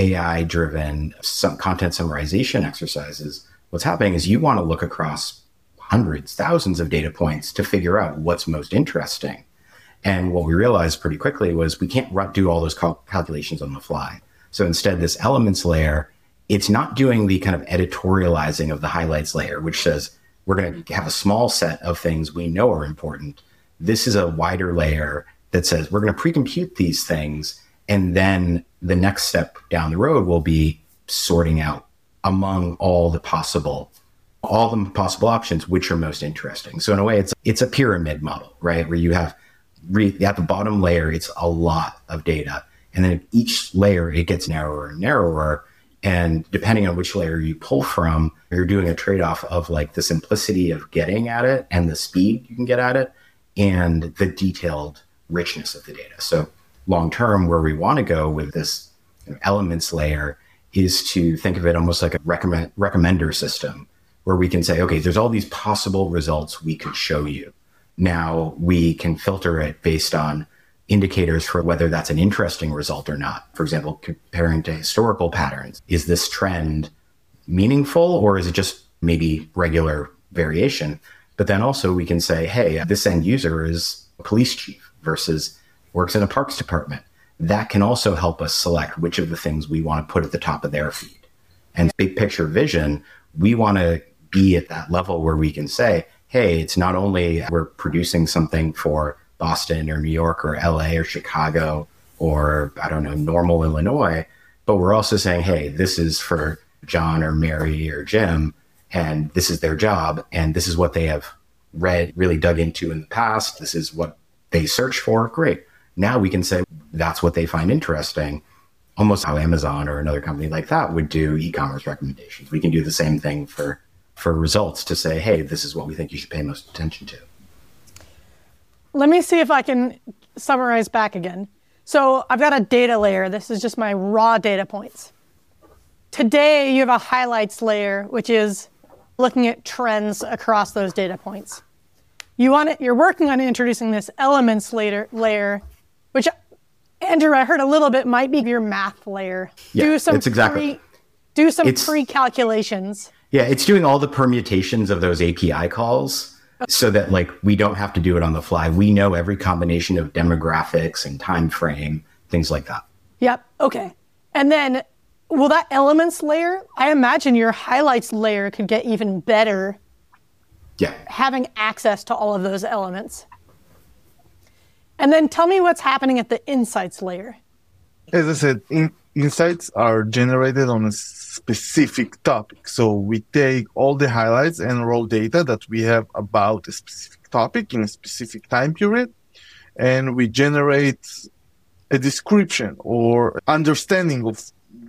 AI-driven content summarization exercises, what's happening is you want to look across hundreds, thousands of data points to figure out what's most interesting. And what we realized pretty quickly was we can't do all those calculations on the fly. So instead, this elements layer, it's not doing the kind of editorializing of the highlights layer, which says we're going to have a small set of things we know are important. This is a wider layer that says we're going to pre-compute these things. And then the next step down the road will be sorting out among all the possible options, which are most interesting. So in a way, it's a pyramid model, right? Where you have at the bottom layer, it's a lot of data. And then each layer, it gets narrower and narrower. And depending on which layer you pull from, you're doing a trade-off of like the simplicity of getting at it and the speed you can get at it and the detailed richness of the data. So long-term, where we want to go with this elements layer is to think of it almost like a recommender system where we can say, okay, there's all these possible results we could show you. Now we can filter it based on indicators for whether that's an interesting result or not. For example, comparing to historical patterns, is this trend meaningful or is it just maybe regular variation? But then also we can say, hey, this end user is a police chief versus works in a parks department. That can also help us select which of the things we want to put at the top of their feed. And big picture vision, we want to be at that level where we can say, hey, it's not only we're producing something for Boston or New York or LA or Chicago or, I don't know, Normal, Illinois, but we're also saying, hey, this is for John or Mary or Jim, and this is their job, and this is what they have read, really dug into in the past. This is what they search for. Great. Now we can say that's what they find interesting. almost how Amazon or another company like that would do e-commerce recommendations. We can do the same thing for results to say, hey, this is what we think you should pay most attention to. Let me see if I can summarize back again. So I've got a data layer. This is just my raw data points. Today, you have a highlights layer, which is looking at trends across those data points. You're working on introducing this elements layer, which, Andrew, I heard a little bit might be your math layer. Yeah, do some pre-calculations. Yeah, it's doing all the permutations of those API calls so that like we don't have to do it on the fly. We know every combination of demographics and time frame, things like that. Yep. Okay. And then will that elements layer, I imagine your highlights layer could get even better. Yeah. Having access to all of those elements. And then tell me what's happening at the insights layer. As I said, insights are generated on a specific topic. So we take all the highlights and raw data that we have about a specific topic in a specific time period, and we generate a description or understanding of,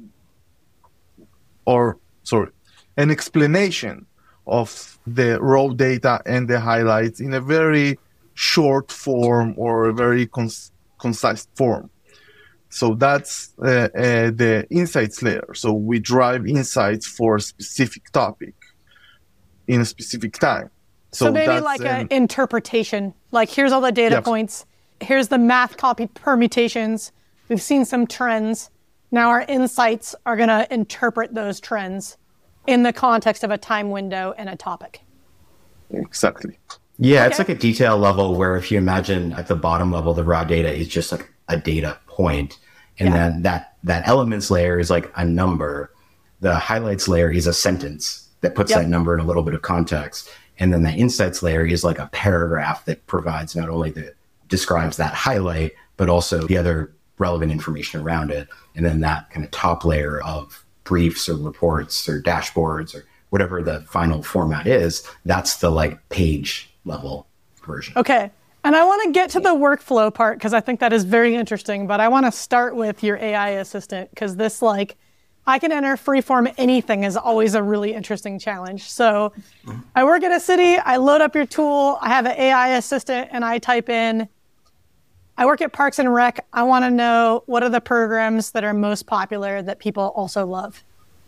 an explanation of the raw data and the highlights in a very short form or a very concise form. So that's the insights layer. So we drive insights for a specific topic in a specific time. So maybe like an interpretation, like here's all the data points, here's the math copy permutations, we've seen some trends. Now our insights are going to interpret those trends in the context of a time window and a topic. Exactly. Yeah, It's like a detail level where if you imagine at the bottom level, the raw data is just like a data point. And then that elements layer is like a number. The highlights layer is a sentence that puts that number in a little bit of context. And then the insights layer is like a paragraph that provides not only describes that highlight, but also the other relevant information around it. And then that kind of top layer of briefs or reports or dashboards or whatever the final format is, that's the like page level version. Okay. And I want to get to the workflow part because I think that is very interesting, but I want to start with your AI assistant because this I can enter freeform anything is always a really interesting challenge. So I work at a city, I load up your tool, I have an AI assistant and I type in, I work at Parks and Rec, I want to know what are the programs that are most popular that people also love.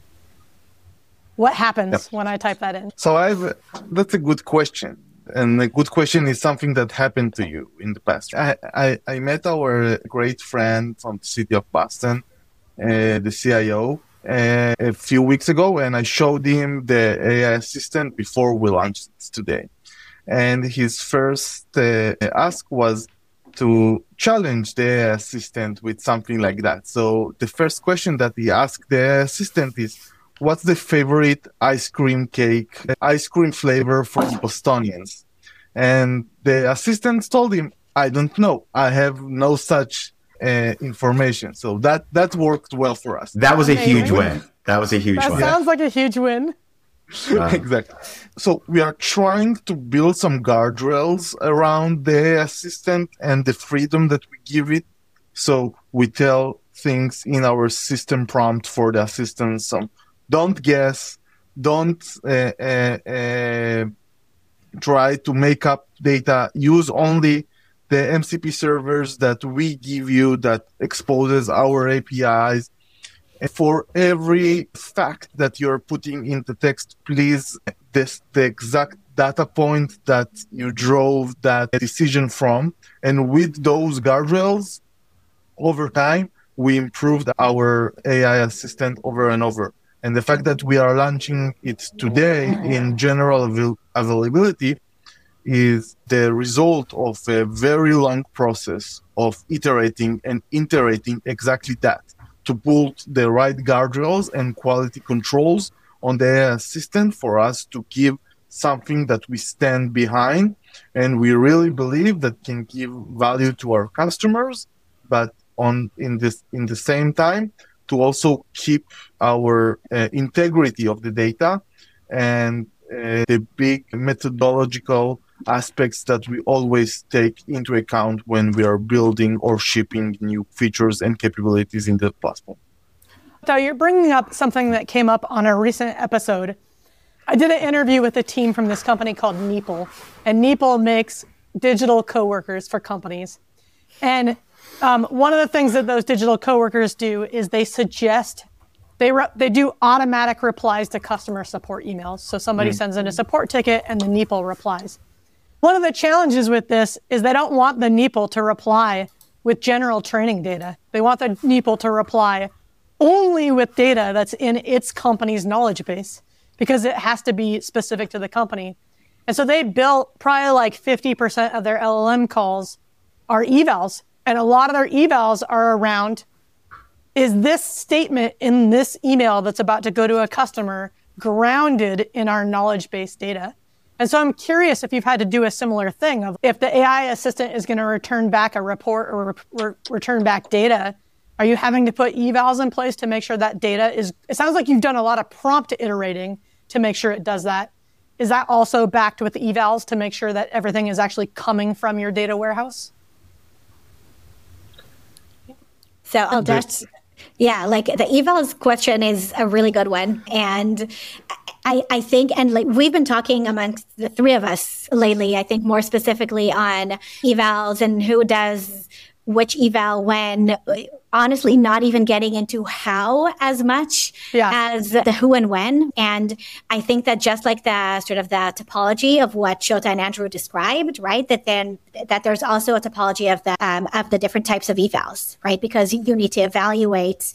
What happens when I type that in? So that's a good question. And a good question is something that happened to you in the past. I met our great friend from the city of Boston, the CIO, a few weeks ago, and I showed him the AI assistant before we launched it today. And his first ask was to challenge the AI assistant with something like that. So the first question that he asked the AI assistant is, what's the favorite ice cream flavor from Bostonians? And the assistant told him, I don't know. I have no such information. So that worked well for us. That was a huge win. That sounds like a huge win. Exactly. So we are trying to build some guardrails around the assistant and the freedom that we give it. So we tell things in our system prompt for the assistant. So don't guess, don't try to make up data, use only the MCP servers that we give you that exposes our APIs. And for every fact that you're putting in the text, please, the exact data point that you drove that decision from. And with those guardrails, over time, we improved our AI assistant over and over. And the fact that we are launching it today in general availability is the result of a very long process of iterating and iterating exactly that, to build the right guardrails and quality controls on the AI assistant for us to give something that we stand behind and we really believe that can give value to our customers, but in the same time, to also keep our integrity of the data and the big methodological aspects that we always take into account when we are building or shipping new features and capabilities in the platform. So you're bringing up something that came up on a recent episode. I did an interview with a team from this company called Neeple, and Neeple makes digital coworkers for companies. And one of the things that those digital coworkers do is they suggest, they do automatic replies to customer support emails. So somebody sends in a support ticket and the Neeple replies. One of the challenges with this is they don't want the Neeple to reply with general training data. They want the Neeple to reply only with data that's in its company's knowledge base, because it has to be specific to the company. And so they built probably like 50% of their LLM calls are evals. And a lot of their evals are around, is this statement in this email that's about to go to a customer grounded in our knowledge-based data? And so I'm curious if you've had to do a similar thing of if the AI assistant is going to return back a report or return back data, are you having to put evals in place to make sure that data is, it sounds like you've done a lot of prompt iterating to make sure it does that. Is that also backed with evals to make sure that everything is actually coming from your data warehouse? So I'll just, like the evals question is a really good one. And I think, and like we've been talking amongst the three of us lately, I think more specifically on evals and who does which eval when, honestly, not even getting into how as much as the who and when. And I think that just like the sort of the topology of what Shota and Andrew described, right, that there's also a topology of the different types of evals, right? Because you need to evaluate,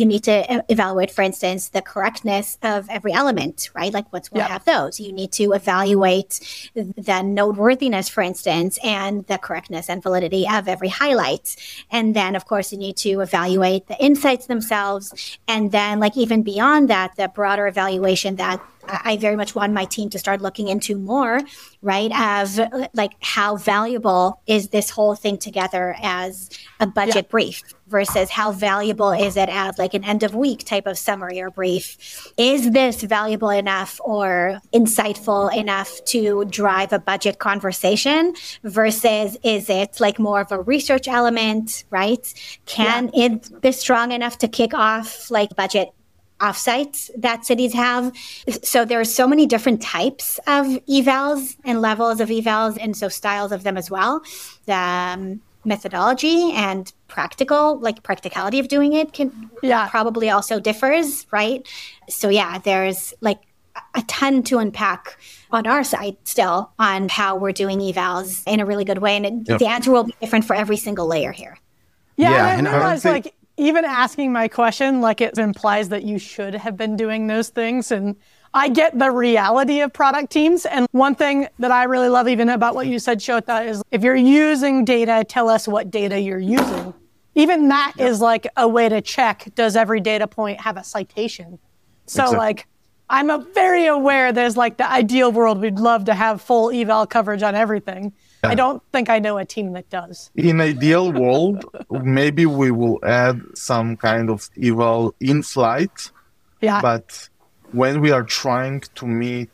for instance, the correctness of every element, right? Like we'll have those. You need to evaluate the noteworthiness, for instance, and the correctness and validity of every highlight. And then, of course, you need to evaluate the insights themselves. And then, like, even beyond that, the broader evaluation that I very much want my team to start looking into more, right? Of like, how valuable is this whole thing together as a budget brief versus how valuable is it as like an end of week type of summary or brief? Is this valuable enough or insightful enough to drive a budget conversation versus is it like more of a research element, right? Can it be strong enough to kick off like budget offsites that cities have? So there are so many different types of evals and levels of evals, and so styles of them as well. The methodology and practicality of doing it can probably also differs, right? So there's like a ton to unpack on our side still on how we're doing evals in a really good way. And the answer will be different for every single layer here. And I realize like even asking my question, like it implies that you should have been doing those things. And I get the reality of product teams. And one thing that I really love even about what you said, Shota, is if you're using data, tell us what data you're using. Even that is like a way to check, does every data point have a citation? So like, I'm very aware there's like the ideal world. We'd love to have full eval coverage on everything. I don't think I know a team that does. In ideal world, maybe we will add some kind of eval in flight. But when we are trying to meet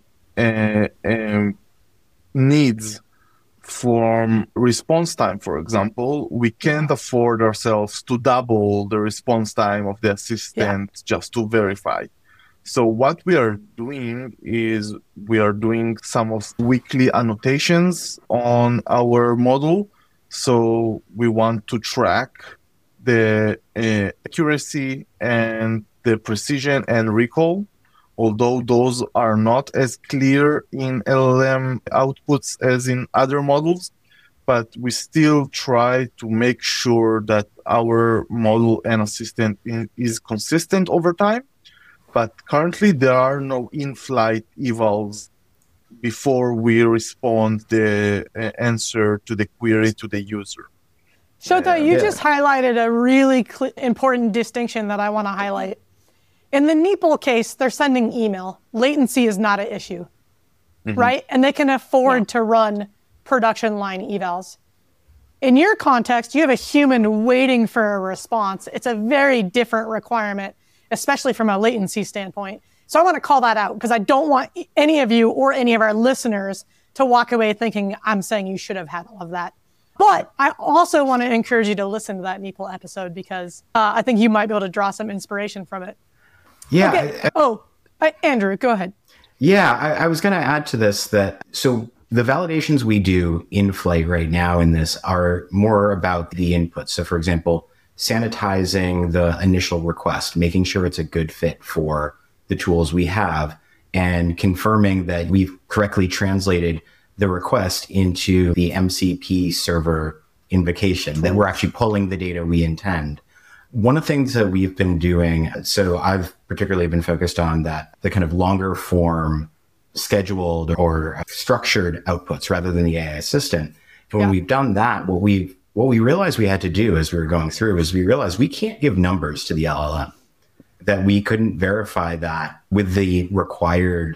needs from response time, for example, we can't afford ourselves to double the response time of the assistant just to verify. So what we are doing is we are doing some of weekly annotations on our model. So we want to track the accuracy and the precision and recall, although those are not as clear in LLM outputs as in other models. But we still try to make sure that our model and assistant is consistent over time. But currently, there are no in-flight evals before we respond the answer to the query to the user. Shota, you just highlighted a really important distinction that I want to highlight. In the Neeple case, they're sending email. Latency is not an issue, right? And they can afford to run production line evals. In your context, you have a human waiting for a response. It's a very different requirement, especially from a latency standpoint. So I want to call that out because I don't want any of you or any of our listeners to walk away thinking I'm saying you should have had all of that. But I also want to encourage you to listen to that Meeple episode because I think you might be able to draw some inspiration from it. Yeah. Okay. Andrew, go ahead. Yeah, I was going to add to this so the validations we do in Flight right now in this are more about the input. So for example, sanitizing the initial request, making sure it's a good fit for the tools we have, and confirming that we've correctly translated the request into the MCP server invocation, that we're actually pulling the data we intend. One of the things that we've been doing, so I've particularly been focused on the kind of longer form scheduled or structured outputs rather than the AI assistant. And when we've done that, what we realized we had to do as we were going through is we realized we can't give numbers to the LLM, that we couldn't verify that with the required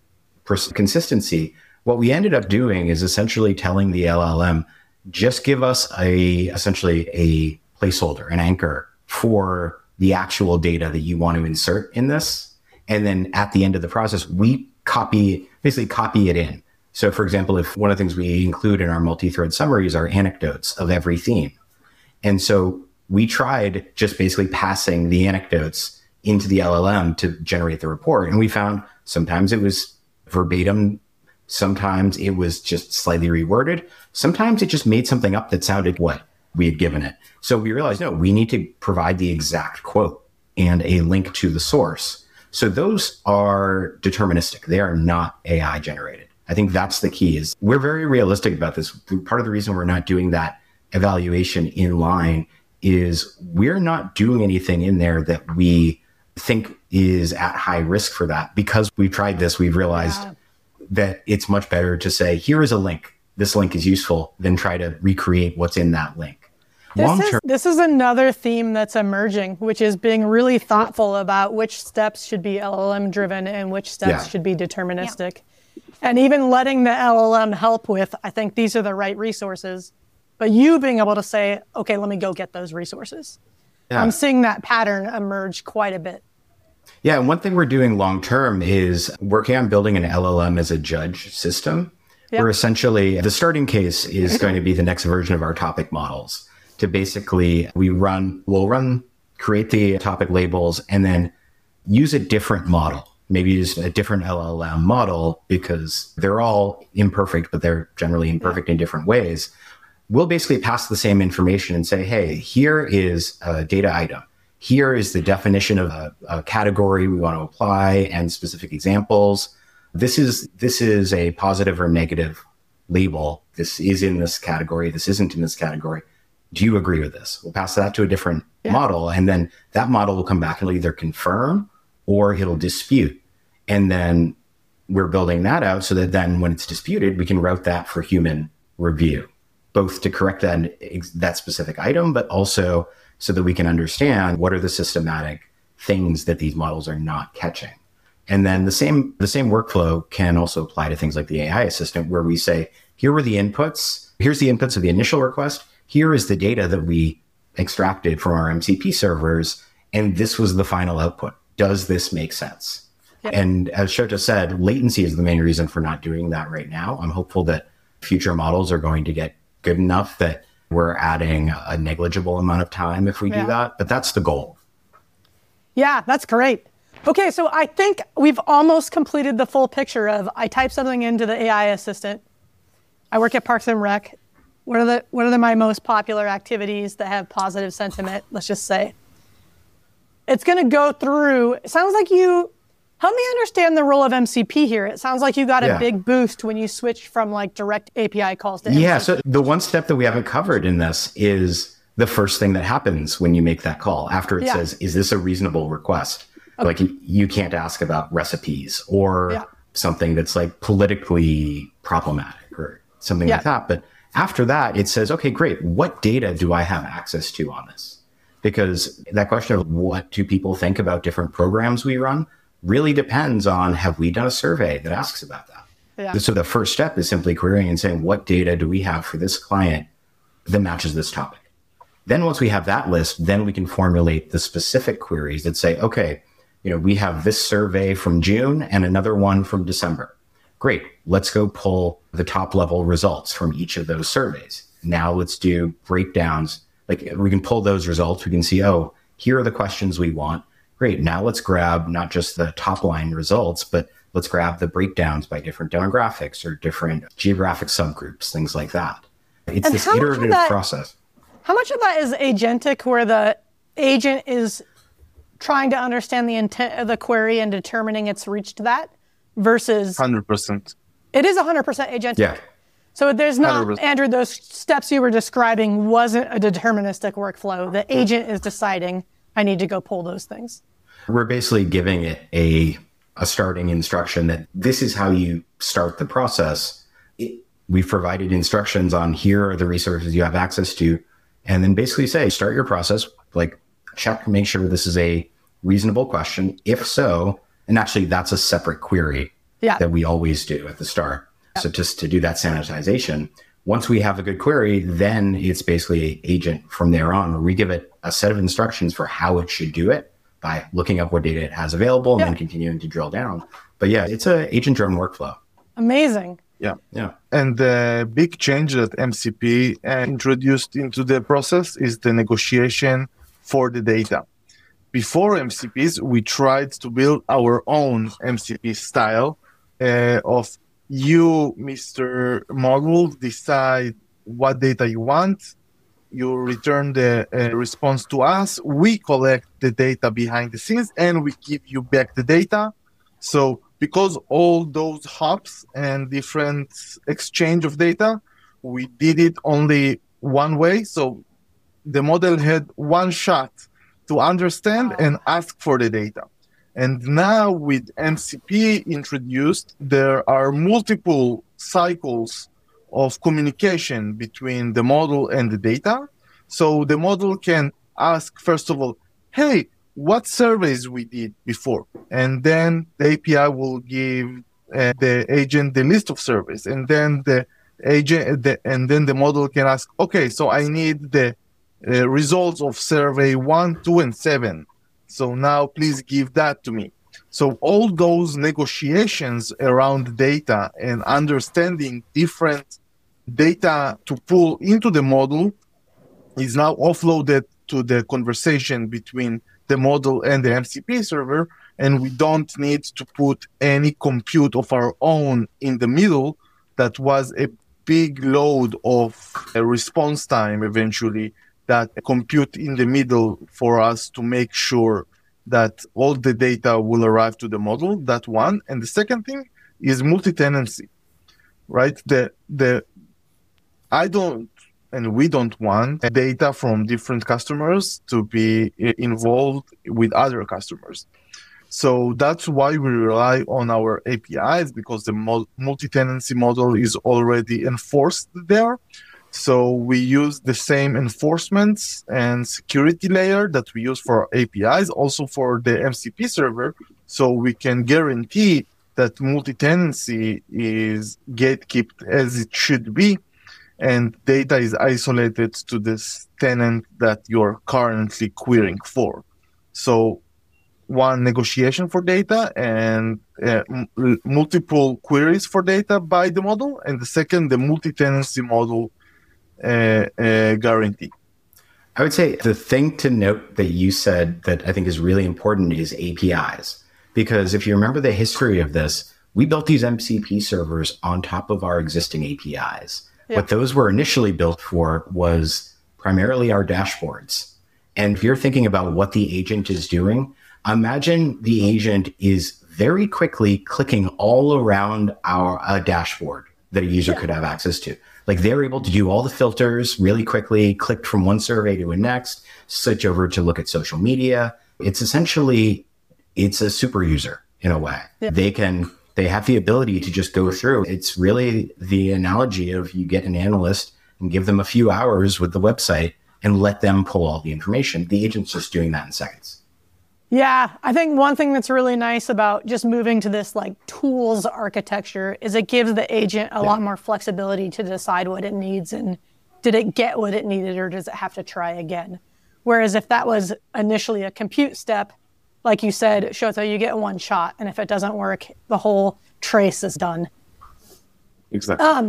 consistency. What we ended up doing is essentially telling the LLM, just give us essentially a placeholder, an anchor for the actual data that you want to insert in this. And then at the end of the process, we basically copy it in. So for example, if one of the things we include in our multi-thread summaries are anecdotes of every theme. And so we tried just basically passing the anecdotes into the LLM to generate the report. And we found sometimes it was verbatim, sometimes it was just slightly reworded. Sometimes it just made something up that sounded what we had given it. So we realized, no, we need to provide the exact quote and a link to the source. So those are deterministic. They are not AI generated. I think that's the key. Is we're very realistic about this. Part of the reason we're not doing that evaluation in line is we're not doing anything in there that we think is at high risk for that. Because we've tried this, we've realized that it's much better to say, here is a link. This link is useful than try to recreate what's in that link. This is another theme that's emerging, which is being really thoughtful about which steps should be LLM driven and which steps should be deterministic. And even letting the LLM help with, I think these are the right resources, but you being able to say, okay, let me go get those resources. Yeah. I'm seeing that pattern emerge quite a bit. Yeah, and one thing we're doing long term is working on building an LLM as a judge system, where essentially the starting case is going to be the next version of our topic models. To basically, we'll create the topic labels and then use a different model, maybe use a different LLM model because they're all imperfect, but they're generally imperfect in different ways. We'll basically pass the same information and say, hey, here is a data item. Here is the definition of a category we want to apply and specific examples. This is a positive or negative label. This is in this category. This isn't in this category. Do you agree with this? We'll pass that to a different model. And then that model will come back and it'll either confirm or it'll dispute. And then we're building that out so that then when it's disputed, we can route that for human review, both to correct that specific item, but also so that we can understand what are the systematic things that these models are not catching. And then the same workflow can also apply to things like the AI assistant, where we say, here were the inputs. Here's the inputs of the initial request. Here is the data that we extracted from our MCP servers, and this was the final output. Does this make sense? Yep. And as Shota said, latency is the main reason for not doing that right now. I'm hopeful that future models are going to get good enough that we're adding a negligible amount of time if we do that, but that's the goal. Yeah, that's great. Okay, so I think we've almost completed the full picture of I type something into the AI assistant. I work at Parks and Rec. What are my most popular activities that have positive sentiment, let's just say? It's going to go through, it sounds like you, help me understand the role of MCP here. It sounds like you got a big boost when you switched from like direct API calls to MCP. Yeah, so the one step that we haven't covered in this is the first thing that happens when you make that call. After it says, is this a reasonable request? Okay. Like you can't ask about recipes or something that's like politically problematic or something like that. But after that, it says, okay, great. What data do I have access to on this? Because that question of what do people think about different programs we run really depends on, have we done a survey that asks about that? Yeah. So the first step is simply querying and saying, what data do we have for this client that matches this topic? Then once we have that list, then we can formulate the specific queries that say, okay, we have this survey from June and another one from December. Great. Let's go pull the top level results from each of those surveys. Now let's do breakdowns. Like we can pull those results. We can see, oh, here are the questions we want. Great. Now let's grab not just the top line results, but let's grab the breakdowns by different demographics or different geographic subgroups, things like that. It's this iterative process. How much of that is agentic, where the agent is trying to understand the intent of the query and determining it's reached that versus 100%. It is 100% agentic. Yeah. So there's not, 100%. Andrew, those steps you were describing wasn't a deterministic workflow. The agent is deciding, I need to go pull those things. We're basically giving it a starting instruction that this is how you start the process. We've provided instructions on here are the resources you have access to, and then basically say, start your process, like check, make sure this is a reasonable question. If so, and actually that's a separate query that we always do at the start. So just to do that sanitization, once we have a good query, then it's basically an agent from there on, where we give it a set of instructions for how it should do it by looking up what data it has available and then continuing to drill down. But yeah, it's an agent-driven workflow. Amazing. Yeah. And the big change that MCP introduced into the process is the negotiation for the data. Before MCPs, we tried to build our own MCP style of you, Mr. Model, decide what data you want. You return the response to us. We collect the data behind the scenes and we give you back the data. So because all those hops and different exchange of data, we did it only one way. So the model had one shot to understand and ask for the data. And now with MCP introduced, there are multiple cycles of communication between the model and the data. So the model can ask, first of all, hey, what surveys we did before? And then the API will give the agent the list of surveys. And then the model can ask, okay, so I need the results of survey 1, 2, and 7. So now please give that to me. So all those negotiations around data and understanding different data to pull into the model is now offloaded to the conversation between the model and the MCP server, and we don't need to put any compute of our own in the middle. That was a big load of a response time eventually, that compute in the middle for us to make sure that all the data will arrive to the model. That one. And the second thing is multi-tenancy, right? We don't want data from different customers to be involved with other customers. So that's why we rely on our APIs, because the multi-tenancy model is already enforced there. So we use the same enforcements and security layer that we use for our APIs, also for the MCP server, so we can guarantee that multi-tenancy is gatekept as it should be, and data is isolated to this tenant that you're currently querying for. So one, negotiation for data, and multiple queries for data by the model, and the second, the multi-tenancy model guarantee. I would say the thing to note that you said that I think is really important is APIs. Because if you remember the history of this, we built these MCP servers on top of our existing APIs. Yeah. What those were initially built for was primarily our dashboards. And if you're thinking about what the agent is doing, imagine the agent is very quickly clicking all around a dashboard that a user could have access to. Like they're able to do all the filters really quickly, click from one survey to a next, switch over to look at social media. It's a super user in a way. Yeah. They have the ability to just go through. It's really the analogy of you get an analyst and give them a few hours with the website and let them pull all the information. The agent's just doing that in seconds. Yeah, I think one thing that's really nice about just moving to this like tools architecture is it gives the agent a lot more flexibility to decide what it needs, and did it get what it needed or does it have to try again? Whereas if that was initially a compute step, like you said, Shota, you get one shot, and if it doesn't work, the whole trace is done. Exactly.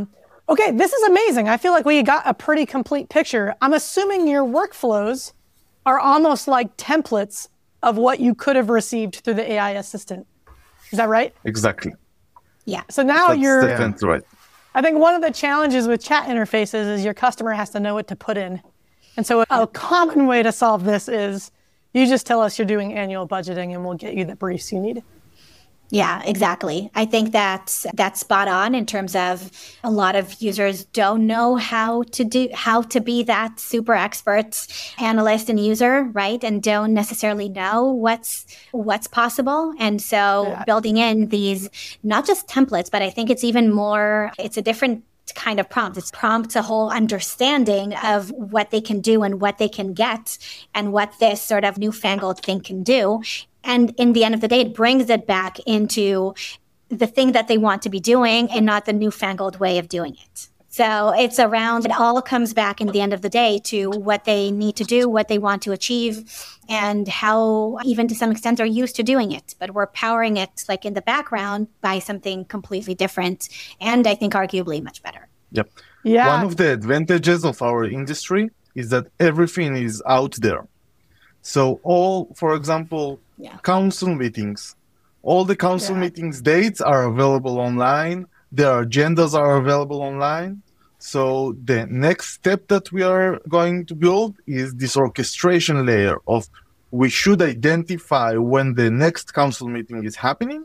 Okay, this is amazing. I feel like we got a pretty complete picture. I'm assuming your workflows are almost like templates of what you could have received through the AI assistant. Is that right? Exactly. Yeah. So now That's definitely right. I think one of the challenges with chat interfaces is your customer has to know what to put in. And so a common way to solve this is you just tell us you're doing annual budgeting and we'll get you the briefs you need. Yeah, exactly. I think that's spot on in terms of a lot of users don't know how to be that super expert analyst and user, right? And don't necessarily know what's possible. And so building in these, not just templates, but I think it's even more, it's a different kind of prompt. It's prompts a whole understanding of what they can do and what they can get and what this sort of newfangled thing can do. And in the end of the day, it brings it back into the thing that they want to be doing and not the newfangled way of doing it. So it's around, it all comes back in the end of the day to what they need to do, what they want to achieve, and how even to some extent they're used to doing it. But we're powering it like in the background by something completely different and I think arguably much better. Yep. Yeah. One of the advantages of our industry is that everything is out there. So for example, council meetings, all the council meetings dates are available online. Their agendas are available online. So the next step that we are going to build is this orchestration layer of we should identify when the next council meeting is happening,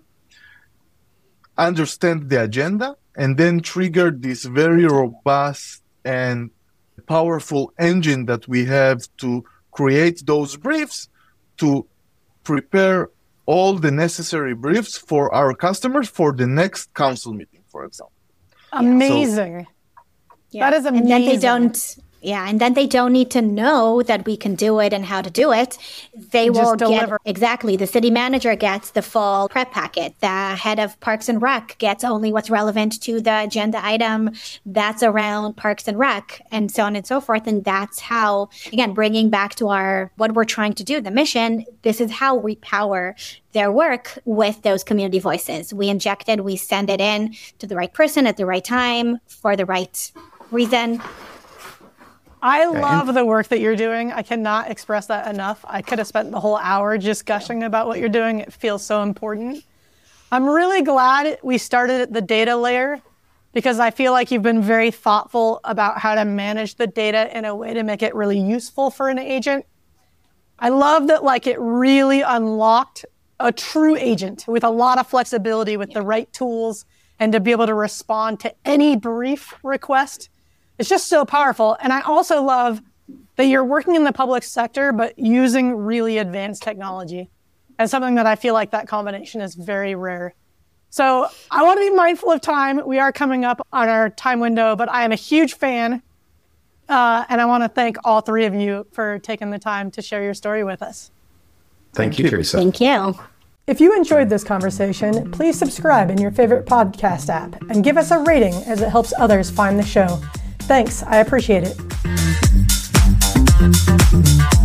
understand the agenda, and then trigger this very robust and powerful engine that we have to create those briefs to prepare all the necessary briefs for our customers for the next council meeting, for example. Amazing. That is amazing. And then they don't need to know that we can do it and how to do it. They will deliver. Exactly. The city manager gets the full prep packet. The head of Parks and Rec gets only what's relevant to the agenda item that's around Parks and Rec, and so on and so forth. And that's how, again, bringing back to what we're trying to do, the mission, this is how we power their work with those community voices. We inject it, we send it in to the right person at the right time for the right reason. I love the work that you're doing. I cannot express that enough. I could have spent the whole hour just gushing about what you're doing. It feels so important. I'm really glad we started at the data layer because I feel like you've been very thoughtful about how to manage the data in a way to make it really useful for an agent. I love that it really unlocked a true agent with a lot of flexibility with the right tools and to be able to respond to any brief request. It's just so powerful. And I also love that you're working in the public sector, but using really advanced technology. And something that I feel like that combination is very rare. So I want to be mindful of time. We are coming up on our time window, but I am a huge fan. And I want to thank all three of you for taking the time to share your story with us. Thank you, Teresa. Thank you. If you enjoyed this conversation, please subscribe in your favorite podcast app and give us a rating as it helps others find the show. Thanks. I appreciate it.